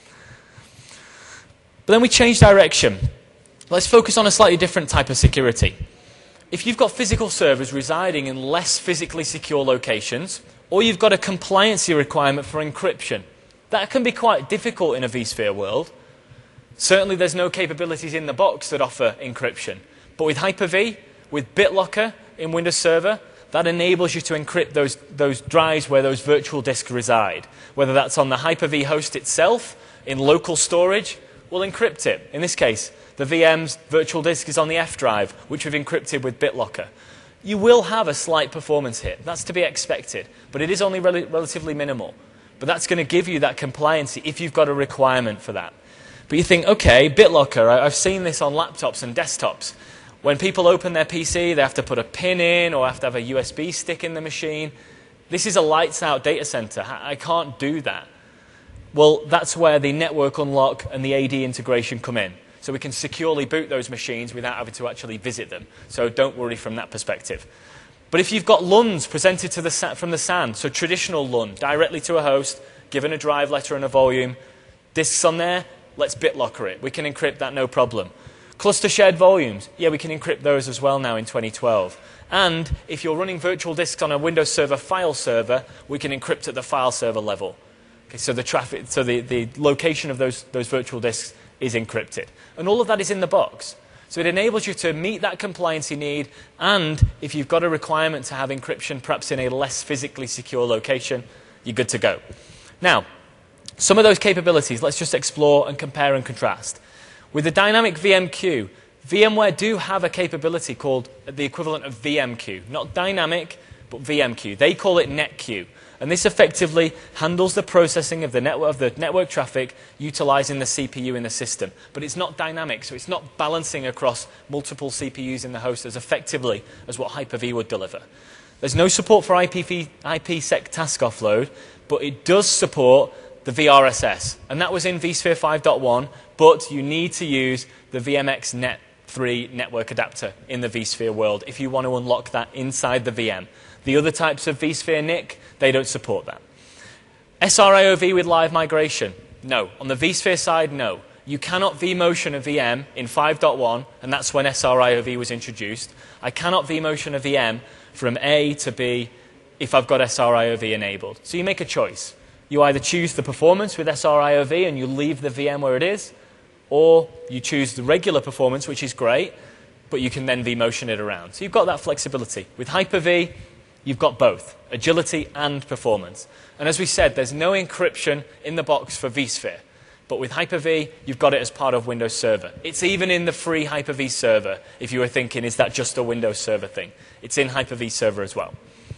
But then we change direction. Let's focus on a slightly different type of security. If you've got physical servers residing in less physically secure locations, or you've got a compliancy requirement for encryption, that can be quite difficult in a vSphere world. Certainly there's no capabilities in the box that offer encryption. But with Hyper-V, with BitLocker in Windows Server, that enables you to encrypt those, those drives where those virtual disks reside. Whether that's on the Hyper-V host itself, in local storage, we'll encrypt it. In this case, the V M's virtual disk is on the F drive, which we've encrypted with BitLocker. You will have a slight performance hit. That's to be expected. But it is only rel relatively minimal. But that's going to give you that compliancy if you've got a requirement for that. But you think, okay, BitLocker, I've seen this on laptops and desktops. When people open their P C, they have to put a pin in or have to have a U S B stick in the machine. This is a lights-out data center. I can't do that. Well, that's where the network unlock and the A D integration come in. So we can securely boot those machines without having to actually visit them. So don't worry from that perspective. But if you've got L U Ns presented to the, from the S A N, so traditional L U N, directly to a host, given a drive letter and a volume, disks on there, let's BitLocker it. We can encrypt that, no problem. Cluster shared volumes, yeah, we can encrypt those as well now in twenty twelve. And if you're running virtual disks on a Windows Server file server, we can encrypt at the file server level. Okay, so the traffic, so the, the location of those, those virtual disks is encrypted. And all of that is in the box. So it enables you to meet that compliancy need, and if you've got a requirement to have encryption perhaps in a less physically secure location, you're good to go. Now, some of those capabilities, let's just explore and compare and contrast. With the dynamic V M queue, VMware do have a capability called the equivalent of V M queue. Not dynamic, but V M queue. They call it NetQueue. And this effectively handles the processing of the network, of the network traffic utilizing the C P U in the system. But it's not dynamic, so it's not balancing across multiple C P Us in the host as effectively as what Hyper-V would deliver. There's no support for I P sec task offload, but it does support the V R S S. And that was in vSphere five point one, but you need to use the V M X Net three network adapter in the vSphere world if you want to unlock that inside the V M. The other types of vSphere N I C, they don't support that. S R I O V with live migration, no. On the vSphere side, no. You cannot vMotion a V M in five point one, and that's when S R I O V was introduced. I cannot vMotion a V M from A to B if I've got S R I O V enabled. So you make a choice. You either choose the performance with S R I O V and you leave the V M where it is, or you choose the regular performance, which is great, but you can then vMotion it around. So you've got that flexibility. With Hyper-V, you've got both, agility and performance. And as we said, there's no encryption in the box for vSphere. But with Hyper-V, you've got it as part of Windows Server. It's even in the free Hyper-V Server, if you were thinking, is that just a Windows Server thing? It's in Hyper-V Server as well.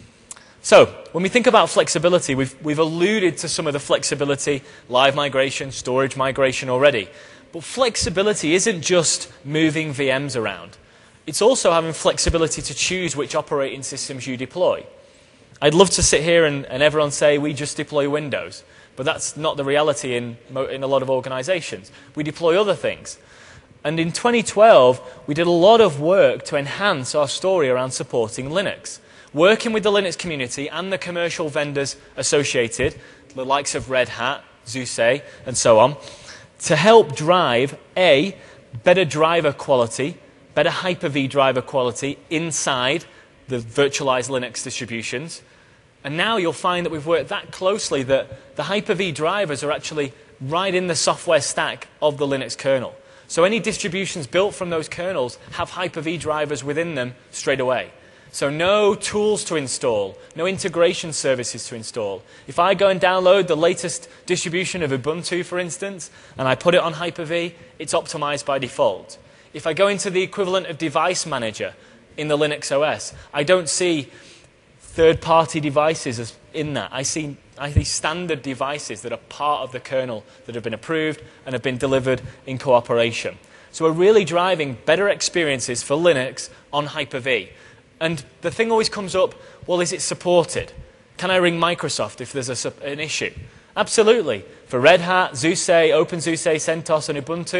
So, when we think about flexibility, we've, we've alluded to some of the flexibility, live migration, storage migration already. But flexibility isn't just moving V Ms around. It's also having flexibility to choose which operating systems you deploy. I'd love to sit here and, and everyone say, we just deploy Windows. But that's not the reality in, in a lot of organizations. We deploy other things. And in twenty twelve, we did a lot of work to enhance our story around supporting Linux. Working with the Linux community and the commercial vendors associated, the likes of Red Hat, SUSE, and so on, to help drive, A, better driver quality, better Hyper-V driver quality inside the virtualized Linux distributions. And now you'll find that we've worked that closely that the Hyper-V drivers are actually right in the software stack of the Linux kernel. So any distributions built from those kernels have Hyper-V drivers within them straight away. So no tools to install, no integration services to install. If I go and download the latest distribution of Ubuntu, for instance, and I put it on Hyper-V, it's optimized by default. If I go into the equivalent of Device Manager in the Linux O S, I don't see third-party devices as in that. I see, I see standard devices that are part of the kernel that have been approved and have been delivered in cooperation. So we're really driving better experiences for Linux on Hyper-V. And the thing always comes up, well, is it supported? Can I ring Microsoft if there's a, an issue? Absolutely. For Red Hat, SUSE, OpenSUSE, CentOS, and Ubuntu,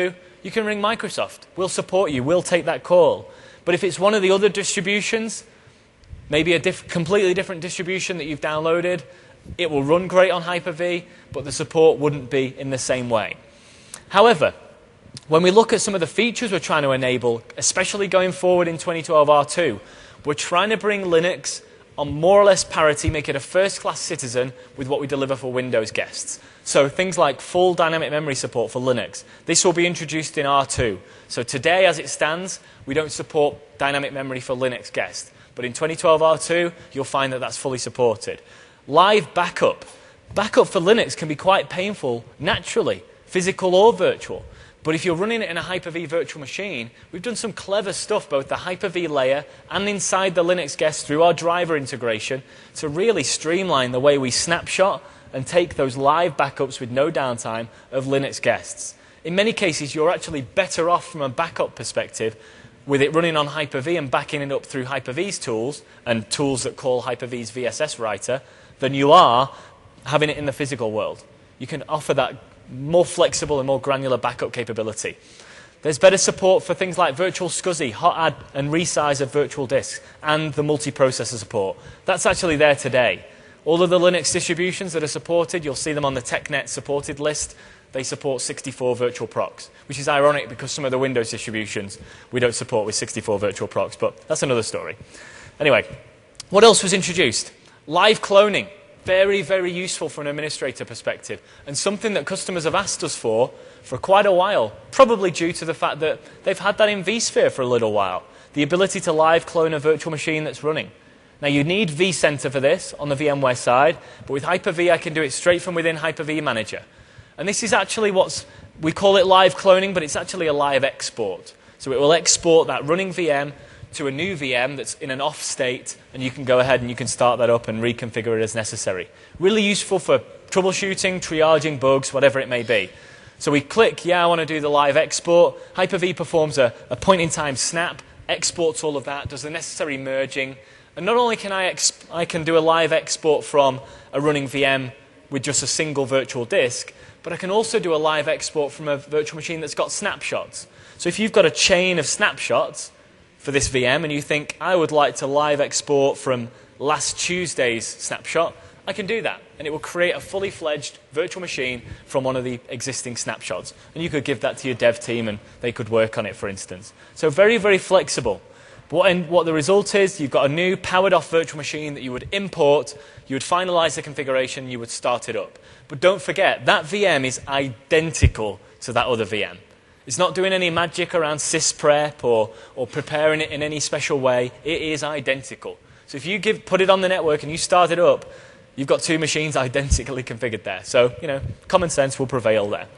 you can ring Microsoft. We'll support you. We'll take that call. But if it's one of the other distributions, maybe a diff- completely different distribution that you've downloaded, it will run great on Hyper-V, but the support wouldn't be in the same way. However, when we look at some of the features we're trying to enable, especially going forward in twenty twelve R two, we're trying to bring Linux on more or less parity, make it a first-class citizen with what we deliver for Windows guests. So things like full dynamic memory support for Linux. This will be introduced in R two. So today, as it stands, we don't support dynamic memory for Linux guests. But in twenty twelve R two, you'll find that that's fully supported. Live backup. Backup for Linux can be quite painful naturally, physical or virtual. But if you're running it in a Hyper-V virtual machine, we've done some clever stuff, both the Hyper-V layer and inside the Linux guest through our driver integration, to really streamline the way we snapshot and take those live backups with no downtime of Linux guests. In many cases, you're actually better off from a backup perspective with it running on Hyper-V and backing it up through Hyper-V's tools and tools that call Hyper-V's V S S writer than you are having it in the physical world. You can offer that more flexible and more granular backup capability. There's better support for things like virtual SCSI, hot add and resize of virtual disks, and the multiprocessor support. That's actually there today. All of the Linux distributions that are supported, you'll see them on the TechNet supported list. They support sixty-four virtual procs, which is ironic because some of the Windows distributions we don't support with sixty-four virtual procs, but that's another story. Anyway, what else was introduced? Live cloning. Very, very useful from an administrator perspective, and something that customers have asked us for for quite a while, probably due to the fact that they've had that in vSphere for a little while, the ability to live clone a virtual machine that's running. Now, you need vCenter for this on the VMware side, but with Hyper-V, I can do it straight from within Hyper-V Manager. And this is actually what's, we call it live cloning, but it's actually a live export. So it will export that running V M to a new V M that's in an off state, and you can go ahead and you can start that up and reconfigure it as necessary. Really useful for troubleshooting, triaging bugs, whatever it may be. So we click, yeah, I want to do the live export. Hyper-V performs a, a point-in-time snap, exports all of that, does the necessary merging. And not only can I, exp I can do a live export from a running V M with just a single virtual disk, but I can also do a live export from a virtual machine that's got snapshots. So if you've got a chain of snapshots for this V M and you think, I would like to live export from last Tuesday's snapshot, I can do that. And it will create a fully fledged virtual machine from one of the existing snapshots. And you could give that to your dev team and they could work on it, for instance. So very, very flexible. But what, and what the result is, you've got a new powered off virtual machine that you would import, you would finalize the configuration, you would start it up. But don't forget, that V M is identical to that other V M. It's not doing any magic around sysprep or, or preparing it in any special way. It is identical. So if you give, put it on the network and you start it up, you've got two machines identically configured there. So, you know, common sense will prevail there.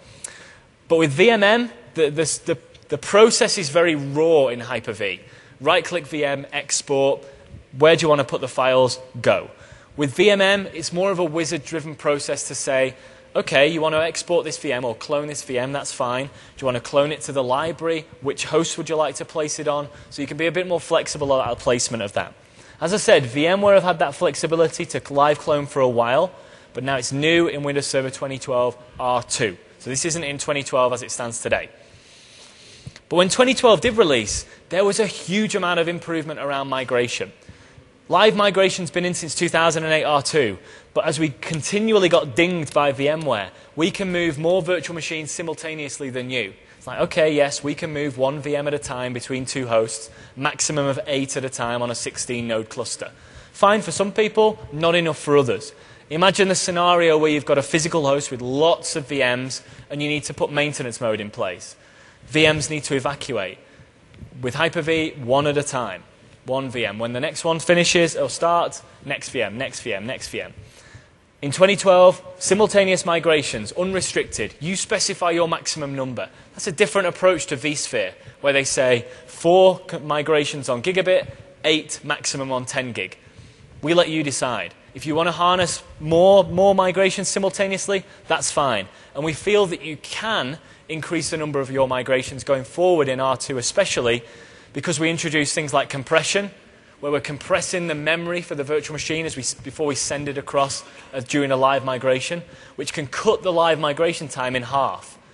But with V M M, the, the, the, the process is very raw in Hyper-V. Right-click V M, export. Where do you want to put the files? Go. With V M M, it's more of a wizard-driven process to say, okay, you want to export this V M or clone this V M, that's fine. Do you want to clone it to the library? Which host would you like to place it on? So you can be a bit more flexible about the placement of that. As I said, VMware have had that flexibility to live clone for a while, but now it's new in Windows Server twenty twelve R two. So this isn't in twenty twelve as it stands today. But when twenty twelve did release, there was a huge amount of improvement around migration. Live migration's been in since two thousand eight R two, but as we continually got dinged by VMware, we can move more virtual machines simultaneously than you. It's like, okay, yes, we can move one V M at a time between two hosts, maximum of eight at a time on a sixteen node cluster. Fine for some people, not enough for others. Imagine the scenario where you've got a physical host with lots of V Ms and you need to put maintenance mode in place. V Ms need to evacuate. With Hyper-V, one at a time. One V M. When the next one finishes, it'll start, next V M, next V M, next V M. In twenty twelve, simultaneous migrations, unrestricted. You specify your maximum number. That's a different approach to vSphere, where they say four migrations on gigabit, eight maximum on ten gig. We let you decide. If you want to harness more, more migrations simultaneously, that's fine. And we feel that you can increase the number of your migrations going forward in R two especially, because we introduce things like compression, where we're compressing the memory for the virtual machine as we, before we send it across uh, during a live migration, which can cut the live migration time in half.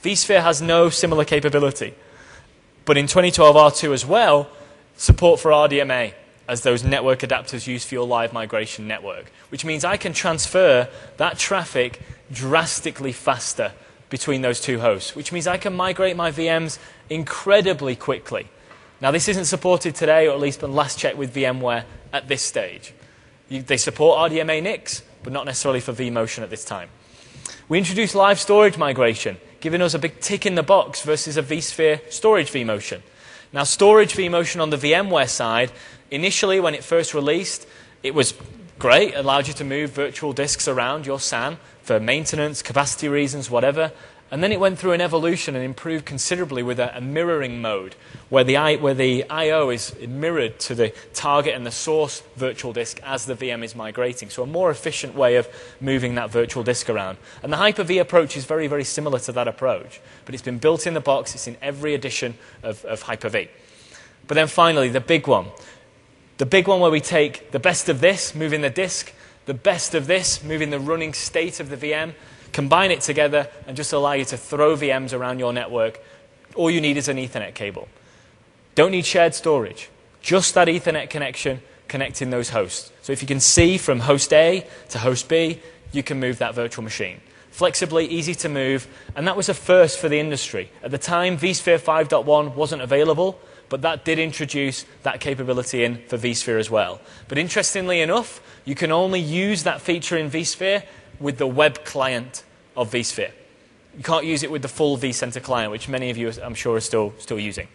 vSphere has no similar capability. But in twenty twelve R two as well, support for R D M A as those network adapters used for your live migration network, which means I can transfer that traffic drastically faster between those two hosts, which means I can migrate my V Ms incredibly quickly. Now, this isn't supported today, or at least been last checked with VMware at this stage. You, they support R D M A N I Cs, but not necessarily for vMotion at this time. We introduced live storage migration, giving us a big tick in the box versus a vSphere storage vMotion. Now, storage vMotion on the VMware side, initially when it first released, it was great. It allowed you to move virtual disks around your S A N for maintenance, capacity reasons, whatever. And then it went through an evolution and improved considerably with a, a mirroring mode, where the, I, where the I O is mirrored to the target and the source virtual disk as the V M is migrating. So a more efficient way of moving that virtual disk around. And the Hyper-V approach is very, very similar to that approach. But it's been built in the box. It's in every edition of, of Hyper-V. But then finally, the big one. The big one where we take the best of this, moving the disk, the best of this, moving the running state of the V M, combine it together, and just allow you to throw V Ms around your network. All you need is an Ethernet cable. Don't need shared storage. Just that Ethernet connection connecting those hosts. So if you can see from host A to host B, you can move that virtual machine. Flexibly, easy to move, and that was a first for the industry. At the time, vSphere five point one wasn't available, but that did introduce that capability in for vSphere as well. But interestingly enough, you can only use that feature in vSphere with the web client of vSphere. You can't use it with the full vCenter client, which many of you, I'm sure, are still, still using.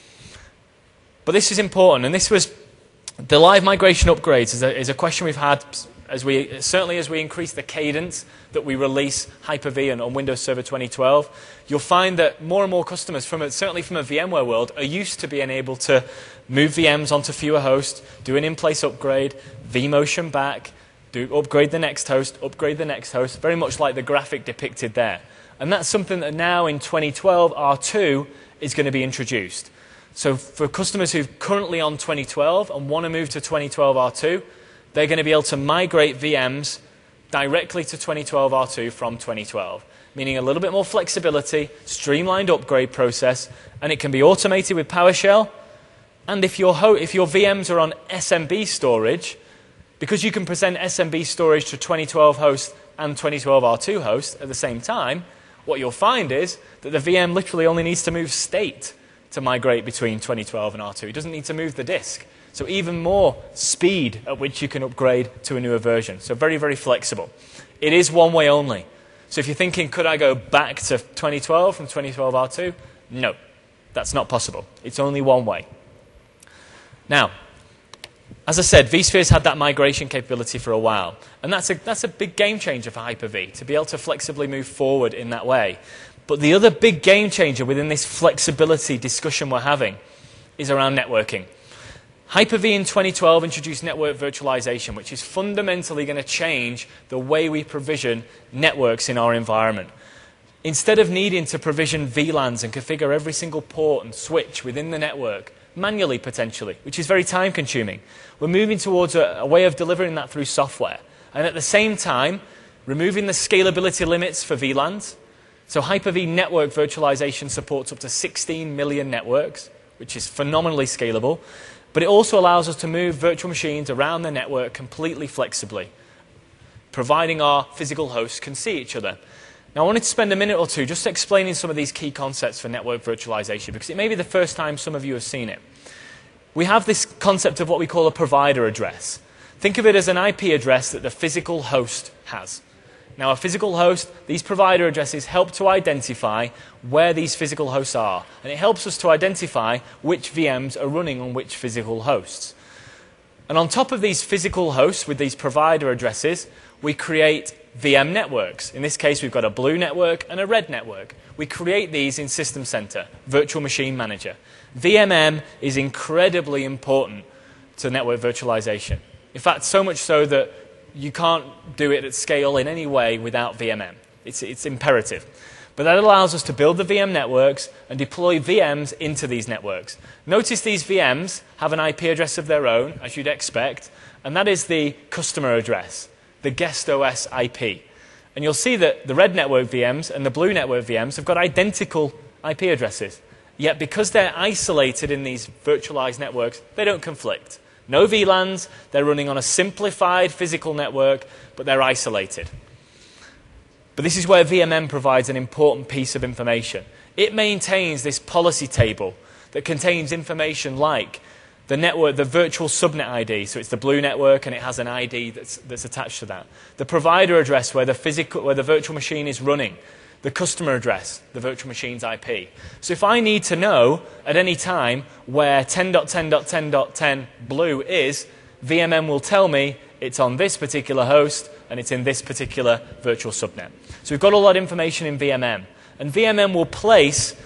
But this is important, and this was the live migration upgrades is a, is a question we've had as we, certainly as we increase the cadence that we release Hyper-V and on Windows Server twenty twelve. You'll find that more and more customers, from a, certainly from a VMware world, are used to being able to move V Ms onto fewer hosts, do an in-place upgrade, vMotion back, do upgrade the next host, upgrade the next host, very much like the graphic depicted there. And that's something that now in twenty twelve R two is going to be introduced. So for customers who are currently on twenty twelve and want to move to twenty twelve R two, they're going to be able to migrate V Ms directly to twenty twelve R two from twenty twelve, meaning a little bit more flexibility, streamlined upgrade process, and it can be automated with PowerShell. And if your, ho if your V Ms are on S M B storage, because you can present S M B storage to twenty twelve hosts and twenty twelve R two hosts at the same time, what you'll find is that the V M literally only needs to move state to migrate between twenty twelve and R two. It doesn't need to move the disk. So even more speed at which you can upgrade to a newer version. So very, very flexible. It is one way only. So if you're thinking, could I go back to twenty twelve from twenty twelve R two? No, that's not possible. It's only one way. Now, as I said, vSphere's had that migration capability for a while. And that's a, that's a big game changer for Hyper-V, to be able to flexibly move forward in that way. But the other big game changer within this flexibility discussion we're having is around networking. Hyper-V in twenty twelve introduced network virtualization, which is fundamentally going to change the way we provision networks in our environment. Instead of needing to provision V LANs and configure every single port and switch within the network, manually potentially, which is very time consuming, we're moving towards a, a way of delivering that through software. And at the same time, removing the scalability limits for V LANs. So Hyper-V network virtualization supports up to sixteen million networks, which is phenomenally scalable. But it also allows us to move virtual machines around the network completely flexibly, providing our physical hosts can see each other. Now, I wanted to spend a minute or two just explaining some of these key concepts for network virtualization, because it may be the first time some of you have seen it. We have this concept of what we call a provider address. Think of it as an I P address that the physical host has. Now, a physical host, these provider addresses help to identify where these physical hosts are. And it helps us to identify which V Ms are running on which physical hosts. And on top of these physical hosts with these provider addresses, we create V M networks. In this case, we've got a blue network and a red network. We create these in System Center, Virtual Machine Manager. V M M is incredibly important to network virtualization. In fact, so much so that you can't do it at scale in any way without V M M. It's, it's imperative. But that allows us to build the V M networks and deploy V Ms into these networks. Notice these V Ms have an I P address of their own, as you'd expect, and that is the customer address, the guest O S I P. And you'll see that the red network V Ms and the blue network V Ms have got identical I P addresses. Yet because they're isolated in these virtualized networks, they don't conflict. No V LANs, they're running on a simplified physical network, but they're isolated. But this is where V M M provides an important piece of information. It maintains this policy table that contains information like the network, the virtual subnet I D, so it's the blue network and it has an I D that's, that's attached to that. The provider address where the, physical, where the virtual machine is running. The customer address, the virtual machine's I P. So if I need to know at any time where ten dot ten dot ten dot ten blue is, V M M will tell me it's on this particular host and it's in this particular virtual subnet. So we've got all that information in V M M. And V M M will place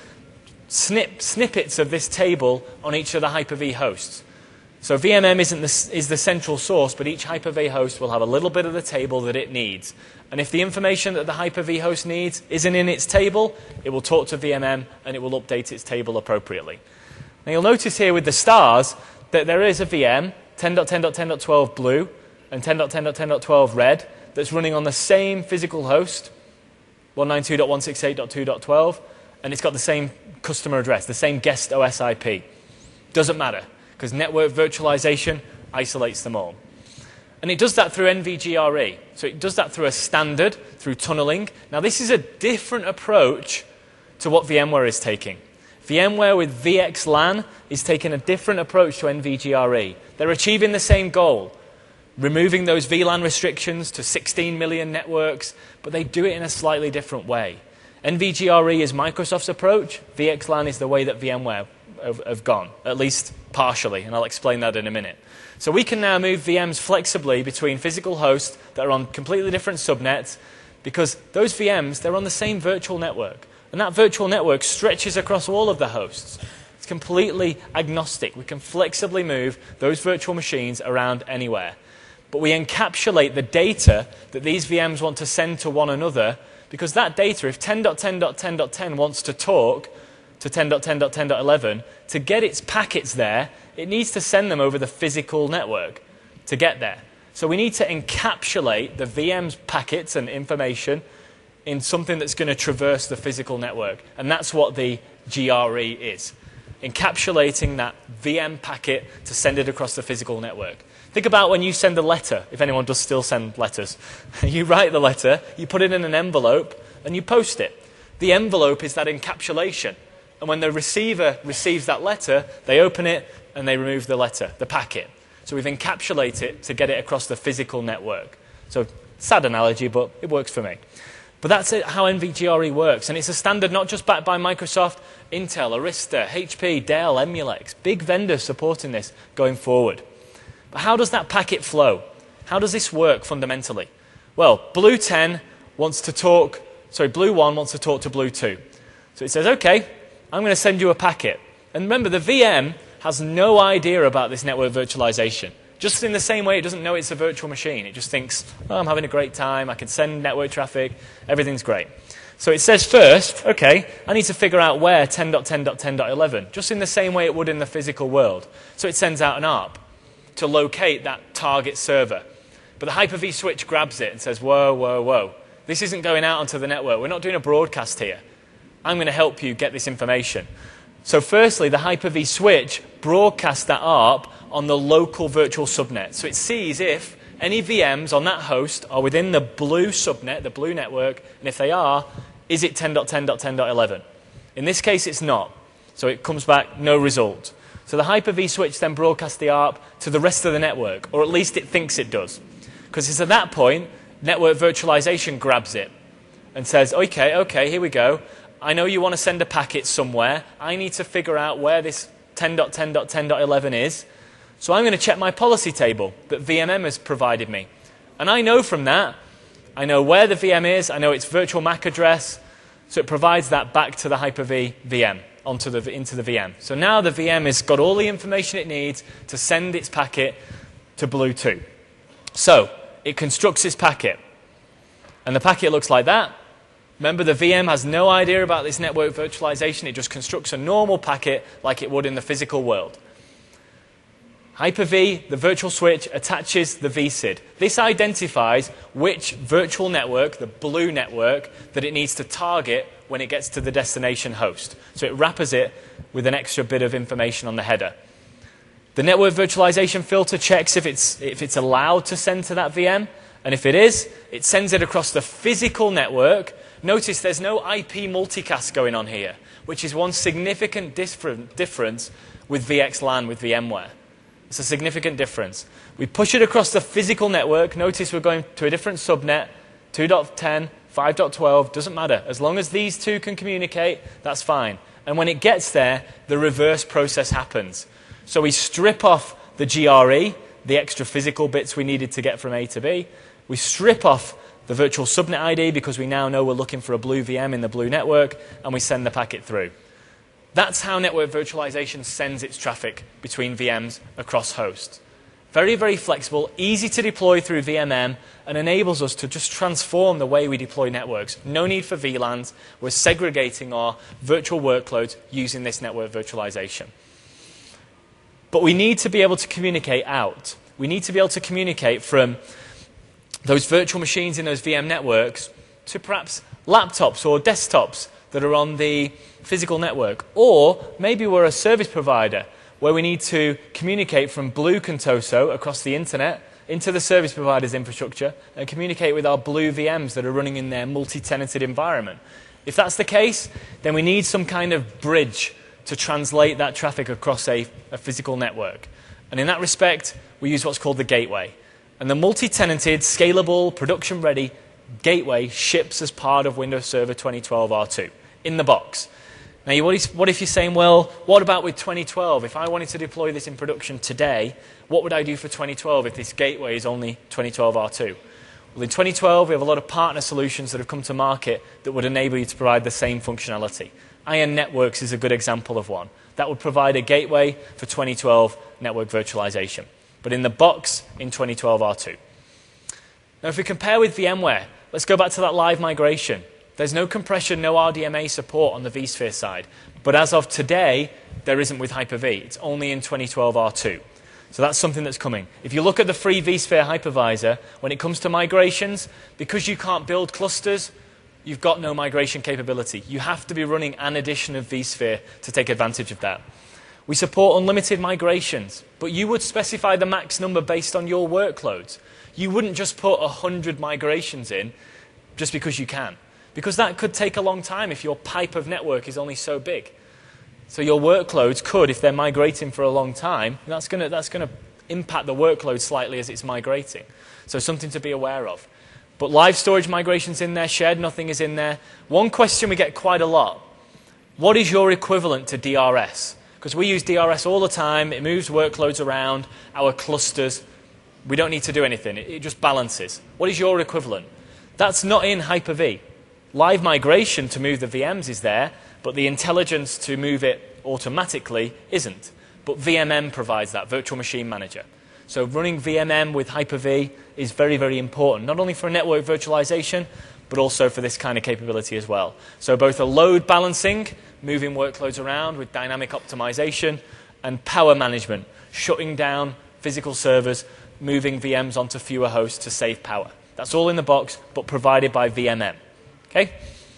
snip, snippets of this table on each of the Hyper-V hosts. So V M M isn't the, is the central source, but each Hyper-V host will have a little bit of the table that it needs. And if the information that the Hyper-V host needs isn't in its table, it will talk to V M M and it will update its table appropriately. Now you'll notice here with the stars that there is a V M, ten dot ten dot ten dot twelve blue and ten dot ten dot ten dot twelve red, that's running on the same physical host, one ninety-two dot one sixty-eight dot two dot twelve, and it's got the same customer address, the same guest O S I P. Doesn't matter, because network virtualization isolates them all. And it does that through N V G R E. So it does that through a standard, through tunneling. Now this is a different approach to what VMware is taking. VMware with V X LAN is taking a different approach to N V G R E. They're achieving the same goal, removing those V LAN restrictions to sixteen million networks, but they do it in a slightly different way. N V G R E is Microsoft's approach. V X LAN is the way that VMware have, have gone, at least partially, and I'll explain that in a minute. So we can now move V Ms flexibly between physical hosts that are on completely different subnets, because those V Ms, they're on the same virtual network. And that virtual network stretches across all of the hosts. It's completely agnostic. We can flexibly move those virtual machines around anywhere. But we encapsulate the data that these V Ms want to send to one another, because that data, if ten dot ten dot ten dot ten wants to talk to ten dot ten dot ten dot eleven, to get its packets there, it needs to send them over the physical network to get there. So we need to encapsulate the V M's packets and information in something that's going to traverse the physical network. And that's what the G R E is, encapsulating that V M packet to send it across the physical network. Think about when you send a letter, if anyone does still send letters. You write the letter, you put it in an envelope, and you post it. The envelope is that encapsulation. And when the receiver receives that letter, they open it and they remove the letter, the packet. So we've encapsulated it to get it across the physical network. So, sad analogy, but it works for me. But that's it, how N V G R E works. And it's a standard not just backed by Microsoft, Intel, Arista, H P, Dell, Emulex, big vendors supporting this going forward. But how does that packet flow? How does this work fundamentally? Well, Blue ten wants to talk, sorry, Blue one wants to talk to Blue two. So it says, okay, I'm going to send you a packet. And remember, the V M has no idea about this network virtualization. Just in the same way it doesn't know it's a virtual machine. It just thinks, oh, I'm having a great time, I can send network traffic, everything's great. So it says first, okay, I need to figure out where ten dot ten dot ten dot eleven, just in the same way it would in the physical world. So it sends out an A R P to locate that target server. But the Hyper-V switch grabs it and says, whoa, whoa, whoa. This isn't going out onto the network. We're not doing a broadcast here. I'm going to help you get this information. So firstly, the Hyper-V switch broadcasts that A R P on the local virtual subnet. So it sees if any V Ms on that host are within the blue subnet, the blue network, and if they are, is it ten dot ten dot ten dot eleven? In this case, it's not. So it comes back no result. So the Hyper-V switch then broadcasts the A R P to the rest of the network, or at least it thinks it does. Because it's at that point, network virtualization grabs it and says, okay, okay, here we go. I know you want to send a packet somewhere. I need to figure out where this ten dot ten dot ten dot eleven is. So I'm going to check my policy table that V M M has provided me. And I know from that, I know where the V M is, I know its virtual M A C address, so it provides that back to the Hyper-V V M, onto the, into the V M. So now the V M has got all the information it needs to send its packet to Blue two. So it constructs its packet. And the packet looks like that. Remember, the V M has no idea about this network virtualization. It just constructs a normal packet like it would in the physical world. Hyper-V, the virtual switch, attaches the V S I D. This identifies which virtual network, the blue network, that it needs to target when it gets to the destination host. So it wrappers it with an extra bit of information on the header. The network virtualization filter checks if it's, if it's allowed to send to that V M, and if it is, it sends it across the physical network. Notice there's no I P multicast going on here, which is one significant different difference with V X LAN with VMware. It's a significant difference. We push it across the physical network. Notice we're going to a different subnet, two dot ten, five dot twelve, doesn't matter. As long as these two can communicate, that's fine. And when it gets there, the reverse process happens. So we strip off the G R E, the extra physical bits we needed to get from A to B. We strip off the virtual subnet I D because we now know we're looking for a blue V M in the blue network, and we send the packet through. That's how network virtualization sends its traffic between V Ms across hosts. Very, very flexible, easy to deploy through V M M, and enables us to just transform the way we deploy networks. No need for V LANs. We're segregating our virtual workloads using this network virtualization. But we need to be able to communicate out. We need to be able to communicate from those virtual machines in those V M networks to perhaps laptops or desktops that are on the physical network. Or maybe we're a service provider where we need to communicate from Blue Contoso across the internet into the service provider's infrastructure and communicate with our Blue V Ms that are running in their multi-tenanted environment. If that's the case, then we need some kind of bridge to translate that traffic across a, a physical network. And in that respect, we use what's called the gateway. And the multi-tenanted, scalable, production-ready gateway ships as part of Windows Server twenty twelve R two in the box. Now, you, what, if, what if you're saying, well, what about with twenty twelve? If I wanted to deploy this in production today, what would I do for twenty twelve if this gateway is only twenty twelve R two? Well, in twenty twelve, we have a lot of partner solutions that have come to market that would enable you to provide the same functionality. Iron Networks is a good example of one. That would provide a gateway for twenty twelve network virtualization, but in the box in twenty twelve R two. Now, if we compare with VMware, let's go back to that live migration. There's no compression, no R D M A support on the vSphere side. But as of today, there isn't with Hyper-V. It's only in twenty twelve R two. So that's something that's coming. If you look at the free vSphere hypervisor, when it comes to migrations, because you can't build clusters, you've got no migration capability. You have to be running an edition of vSphere to take advantage of that. We support unlimited migrations, but you would specify the max number based on your workloads. You wouldn't just put one hundred migrations in just because you can. Because that could take a long time if your pipe of network is only so big. So your workloads could, if they're migrating for a long time, that's going to that's going to impact the workload slightly as it's migrating. So something to be aware of. But live storage migration's in there, shared nothing is in there. One question we get quite a lot, what is your equivalent to D R S? Because we use D R S all the time, it moves workloads around, our clusters, we don't need to do anything, it, it just balances. What is your equivalent? That's not in Hyper-V. Live migration to move the V Ms is there, but the intelligence to move it automatically isn't. But V M M provides that, Virtual Machine Manager. So running V M M with Hyper-V is very, very important, not only for network virtualization, but also for this kind of capability as well. So both a load balancing, moving workloads around with dynamic optimization, and power management, shutting down physical servers, moving V Ms onto fewer hosts to save power. That's all in the box, but provided by V M M. Okay?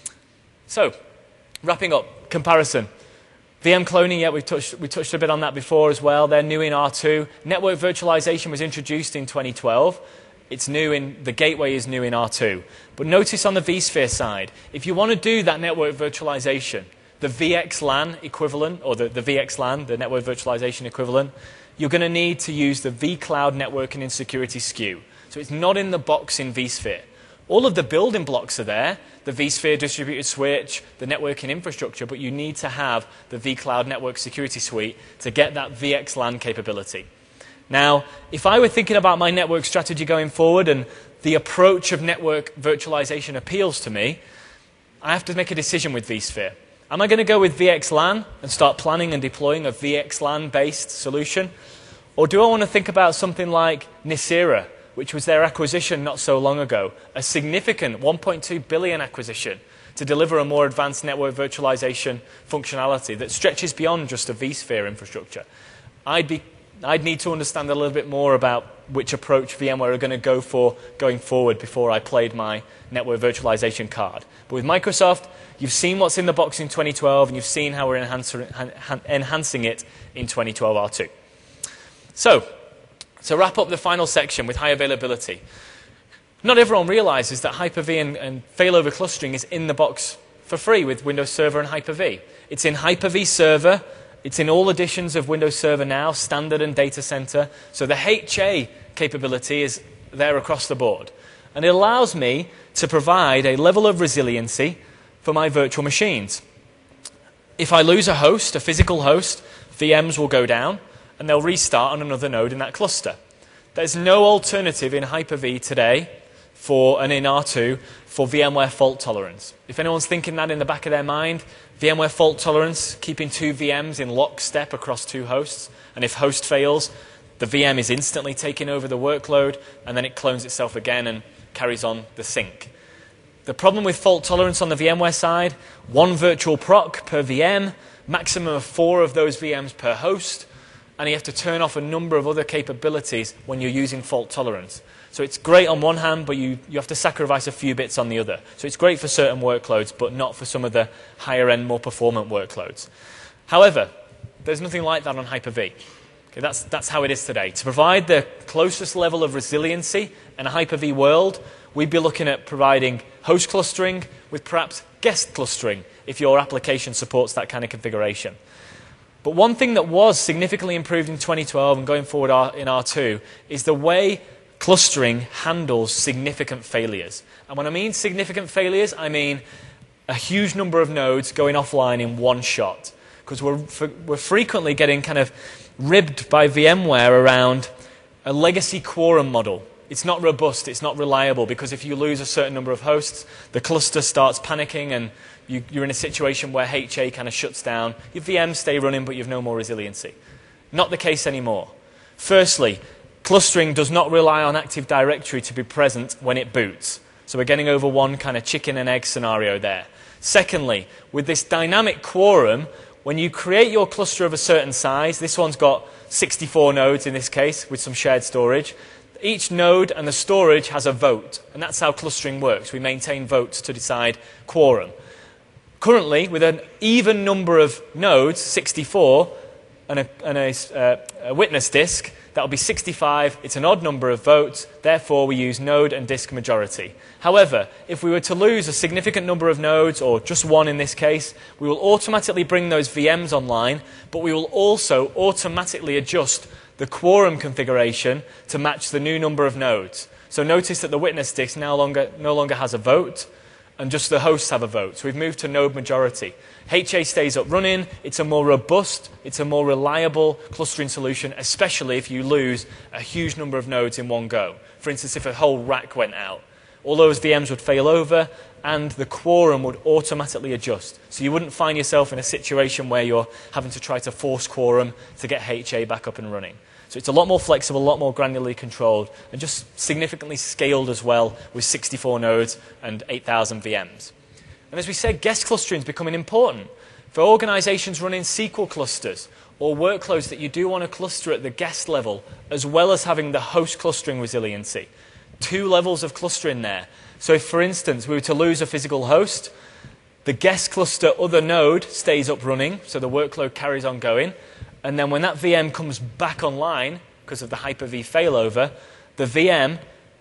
So, wrapping up, comparison. V M cloning, yeah, we touched, we touched a bit on that before as well. They're new in R two. Network virtualization was introduced in twenty twelve. It's new in, the gateway is new in R two. But notice on the vSphere side, if you want to do that network virtualization, the V X LAN equivalent, or the, the V X LAN, the network virtualization equivalent, you're going to need to use the vCloud Networking and Security S K U. So it's not in the box in vSphere. All of the building blocks are there, the vSphere distributed switch, the networking infrastructure, but you need to have the vCloud Network Security Suite to get that V X LAN capability. Now, if I were thinking about my network strategy going forward and the approach of network virtualization appeals to me, I have to make a decision with vSphere. Am I going to go with V X LAN and start planning and deploying a V X LAN-based solution? Or do I want to think about something like Nicira, which was their acquisition not so long ago, a significant one point two billion dollars acquisition to deliver a more advanced network virtualization functionality that stretches beyond just a vSphere infrastructure? I'd be I'd need to understand a little bit more about which approach VMware are going to go for going forward before I played my network virtualization card. But with Microsoft, you've seen what's in the box in twenty twelve, and you've seen how we're enhancing, enhancing it in twenty twelve R two. So, to wrap up the final section with high availability, not everyone realizes that Hyper-V and, and failover clustering is in the box for free with Windows Server and Hyper-V. It's in Hyper-V Server. It's in all editions of Windows Server now, Standard and Data Center. So the H A capability is there across the board. And it allows me to provide a level of resiliency for my virtual machines. If I lose a host, a physical host, V Ms will go down, and they'll restart on another node in that cluster. There's no alternative in Hyper-V today for, and in R two for VMware fault tolerance. If anyone's thinking that in the back of their mind, VMware fault tolerance, keeping two V Ms in lockstep across two hosts, and if host fails, the V M is instantly taking over the workload, and then it clones itself again and carries on the sync. The problem with fault tolerance on the VMware side, one virtual proc per V M, maximum of four of those V Ms per host, and you have to turn off a number of other capabilities when you're using fault tolerance. So it's great on one hand, but you, you have to sacrifice a few bits on the other. So it's great for certain workloads, but not for some of the higher-end, more performant workloads. However, there's nothing like that on Hyper-V. Okay, that's, that's how it is today. To provide the closest level of resiliency in a Hyper-V world, we'd be looking at providing host clustering with perhaps guest clustering if your application supports that kind of configuration. But one thing that was significantly improved in twenty twelve and going forward in R two is the way clustering handles significant failures. And when I mean significant failures, I mean a huge number of nodes going offline in one shot. Because we're, we're frequently getting kind of ribbed by VMware around a legacy quorum model. It's not robust, it's not reliable, because if you lose a certain number of hosts, the cluster starts panicking and you, you're in a situation where H A kind of shuts down. Your V Ms stay running, but you have no more resiliency. Not the case anymore. Firstly, clustering does not rely on Active Directory to be present when it boots. So we're getting over one kind of chicken and egg scenario there. Secondly, with this dynamic quorum, when you create your cluster of a certain size, this one's got sixty-four nodes in this case with some shared storage. Each node and the storage has a vote, and that's how clustering works. We maintain votes to decide quorum. Currently, with an even number of nodes, sixty-four, and a, and a, uh, a witness disk, that will be sixty-five. It's an odd number of votes. Therefore, we use node and disk majority. However, if we were to lose a significant number of nodes, or just one in this case, we will automatically bring those V Ms online, but we will also automatically adjust the quorum configuration to match the new number of nodes. So notice that the witness disk no longer, no longer has a vote, and just the hosts have a vote. So we've moved to node majority. H A stays up running. It's a more robust, it's a more reliable clustering solution, especially if you lose a huge number of nodes in one go. For instance, if a whole rack went out, all those V Ms would fail over, and the quorum would automatically adjust. So you wouldn't find yourself in a situation where you're having to try to force quorum to get H A back up and running. So it's a lot more flexible, a lot more granularly controlled, and just significantly scaled as well with sixty-four nodes and eight thousand V Ms. And as we said, guest clustering is becoming important. For organizations running S Q L clusters or workloads that you do want to cluster at the guest level, as well as having the host clustering resiliency. Two levels of clustering there. So if, for instance, we were to lose a physical host, the guest cluster other node stays up running, so the workload carries on going. And then when that V M comes back online, because of the Hyper-V failover, the V M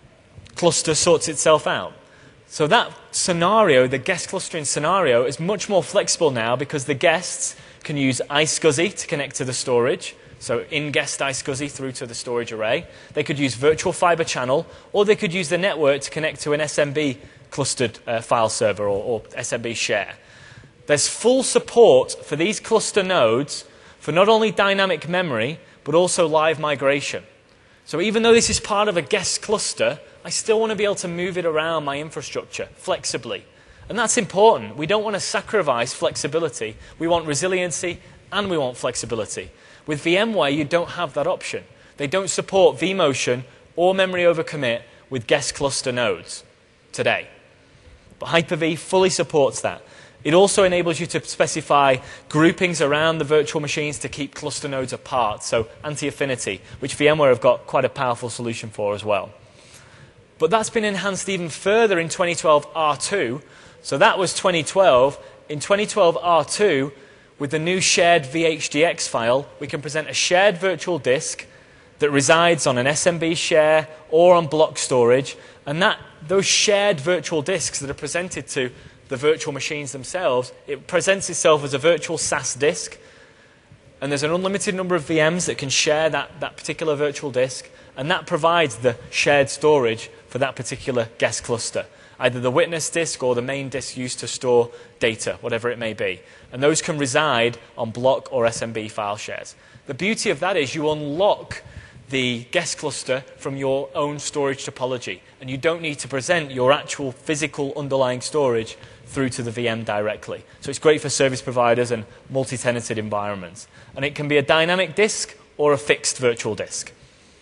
cluster sorts itself out. So that scenario, the guest clustering scenario, is much more flexible now because the guests can use iSCSI to connect to the storage, so in-guest iSCSI through to the storage array. They could use virtual fiber channel, or they could use the network to connect to an S M B clustered uh, file server or, or S M B share. There's full support for these cluster nodes for not only dynamic memory, but also live migration. So even though this is part of a guest cluster, I still want to be able to move it around my infrastructure flexibly. And that's important. We don't want to sacrifice flexibility. We want resiliency and we want flexibility. With VMware, you don't have that option. They don't support vMotion or memory over commit with guest cluster nodes today. But Hyper-V fully supports that. It also enables you to specify groupings around the virtual machines to keep cluster nodes apart, so anti-affinity, which VMware have got quite a powerful solution for as well. But that's been enhanced even further in twenty twelve R two. So that was twenty twelve. In twenty twelve R two, with the new shared V H D X file, we can present a shared virtual disk that resides on an S M B share or on block storage, and that those shared virtual disks that are presented to the virtual machines themselves, it presents itself as a virtual S A S disk, and there's an unlimited number of V Ms that can share that, that particular virtual disk, and that provides the shared storage for that particular guest cluster, either the witness disk or the main disk used to store data, whatever it may be. And those can reside on block or S M B file shares. The beauty of that is you unlock the guest cluster from your own storage topology, and you don't need to present your actual physical underlying storage through to the V M directly. So it's great for service providers and multi-tenanted environments. And it can be a dynamic disk or a fixed virtual disk.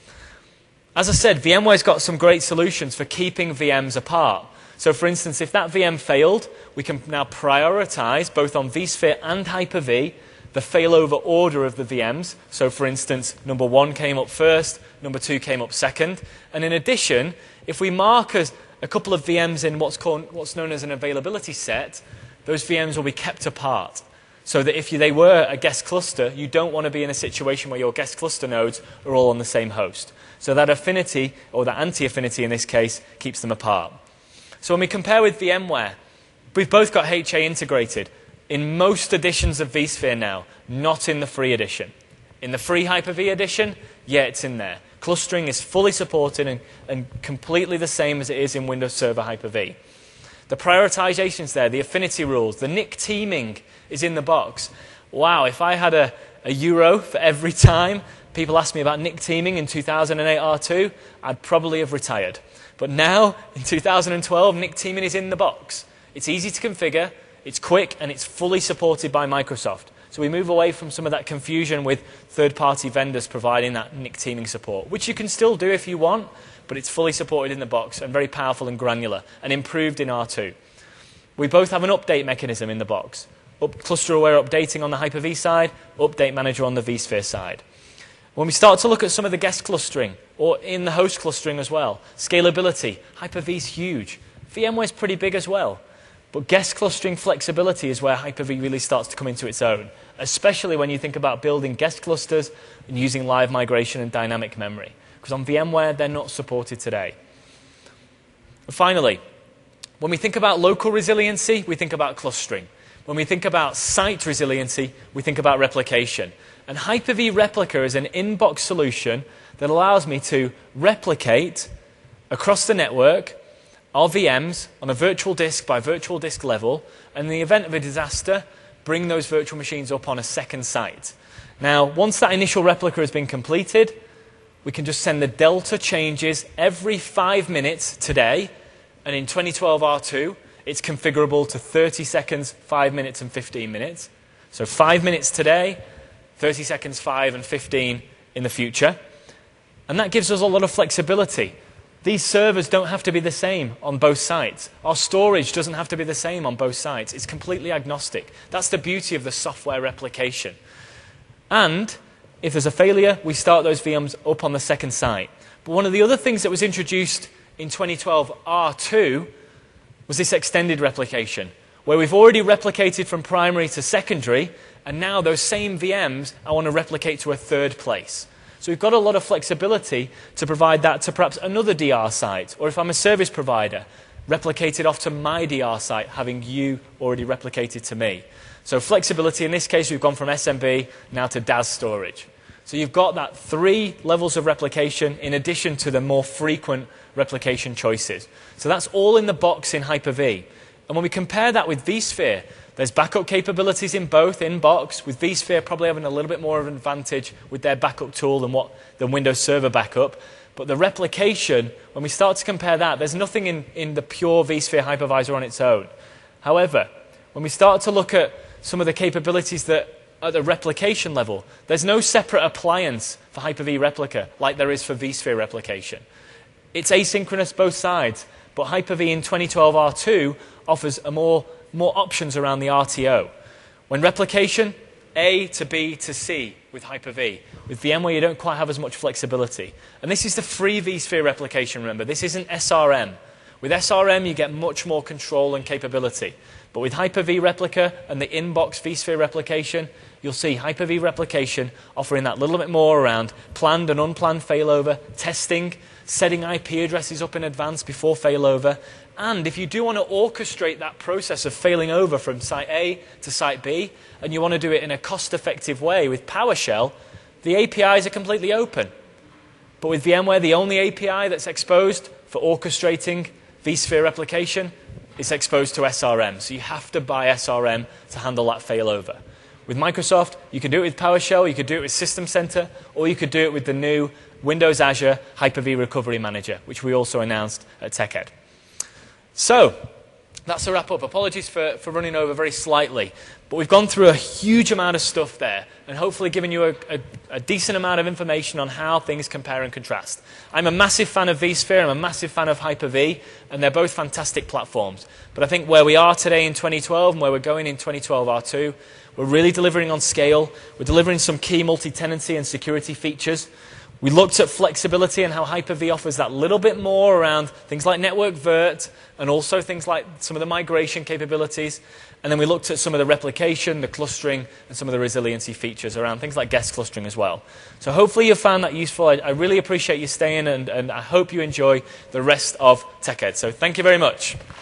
As I said, VMware's got some great solutions for keeping V Ms apart. So for instance, if that V M failed, we can now prioritize, both on vSphere and Hyper-V, the failover order of the V Ms. So for instance, number one came up first, number two came up second. And in addition, if we mark as a couple of V Ms in what's, called, what's known as an availability set, those V Ms will be kept apart. So that if you, they were a guest cluster, you don't want to be in a situation where your guest cluster nodes are all on the same host. So that affinity, or that anti-affinity in this case, keeps them apart. So when we compare with VMware, we've both got H A integrated in most editions of vSphere now, not in the free edition. In the free Hyper-V edition, yeah, it's in there. Clustering is fully supported and, and completely the same as it is in Windows Server Hyper-V. The prioritization's there, the affinity rules, the N I C teaming is in the box. Wow, if I had a, a euro for every time people asked me about N I C teaming in two thousand eight R two, I'd probably have retired. But now, in two thousand twelve, N I C teaming is in the box. It's easy to configure, it's quick, and it's fully supported by Microsoft. So we move away from some of that confusion with third-party vendors providing that N I C teaming support, which you can still do if you want, but it's fully supported in the box and very powerful and granular, and improved in R two. We both have an update mechanism in the box. Up, cluster-aware updating on the Hyper-V side, Update Manager on the vSphere side. When we start to look at some of the guest clustering, or in the host clustering as well, scalability, Hyper-V is huge. VMware's pretty big as well. But guest clustering flexibility is where Hyper-V really starts to come into its own, especially when you think about building guest clusters and using live migration and dynamic memory. Because on VMware, they're not supported today. And finally, when we think about local resiliency, we think about clustering. When we think about site resiliency, we think about replication. And Hyper-V Replica is an in-box solution that allows me to replicate across the network our V Ms on a virtual disk by virtual disk level, and in the event of a disaster, bring those virtual machines up on a second site. Now, once that initial replica has been completed, we can just send the delta changes every five minutes today, and in twenty twelve R two, it's configurable to thirty seconds, five minutes, and fifteen minutes. So five minutes today, thirty seconds, five, and fifteen in the future. And that gives us a lot of flexibility. These servers don't have to be the same on both sites. Our storage doesn't have to be the same on both sites. It's completely agnostic. That's the beauty of the software replication. And if there's a failure, we start those V Ms up on the second site. But one of the other things that was introduced in twenty twelve R two was this extended replication, where we've already replicated from primary to secondary, and now those same V Ms I want to replicate to a third place. So we've got a lot of flexibility to provide that to perhaps another D R site, or if I'm a service provider, replicate it off to my D R site, having you already replicated to me. So flexibility, in this case, we've gone from S M B now to D A S storage. So you've got that three levels of replication in addition to the more frequent replication choices. So that's all in the box in Hyper-V. And when we compare that with vSphere, there's backup capabilities in both in box, with vSphere probably having a little bit more of an advantage with their backup tool than what the Windows Server backup. But the replication, when we start to compare that, there's nothing in, in the pure vSphere hypervisor on its own. However, when we start to look at some of the capabilities that at the replication level, there's no separate appliance for Hyper-V Replica like there is for vSphere replication. It's asynchronous both sides, but Hyper-V in twenty twelve R two offers a more more options around the R T O. When replication, A to B to C with Hyper-V. With VMware, you don't quite have as much flexibility. And this is the free vSphere replication, remember. This isn't S R M. With S R M, you get much more control and capability. But with Hyper-V Replica and the inbox vSphere replication, you'll see Hyper-V Replication offering that little bit more around planned and unplanned failover, testing, setting I P addresses up in advance before failover. And if you do want to orchestrate that process of failing over from site A to site B, and you want to do it in a cost-effective way with PowerShell, the A P Is are completely open. But with VMware, the only A P I that's exposed for orchestrating vSphere replication is exposed to S R M. So you have to buy S R M to handle that failover. With Microsoft, you can do it with PowerShell, you could do it with System Center, or you could do it with the new Windows Azure Hyper-V Recovery Manager, which we also announced at TechEd. So, that's a wrap up. Apologies for, for running over very slightly. But we've gone through a huge amount of stuff there and hopefully given you a, a, a decent amount of information on how things compare and contrast. I'm a massive fan of vSphere, I'm a massive fan of Hyper-V, and they're both fantastic platforms. But I think where we are today in twenty twelve and where we're going in twenty twelve R two, we're really delivering on scale. We're delivering some key multi-tenancy and security features. We looked at flexibility and how Hyper-V offers that little bit more around things like network vert and also things like some of the migration capabilities. And then we looked at some of the replication, the clustering, and some of the resiliency features around things like guest clustering as well. So hopefully you found that useful. I, I really appreciate you staying, and, and I hope you enjoy the rest of TechEd. So thank you very much.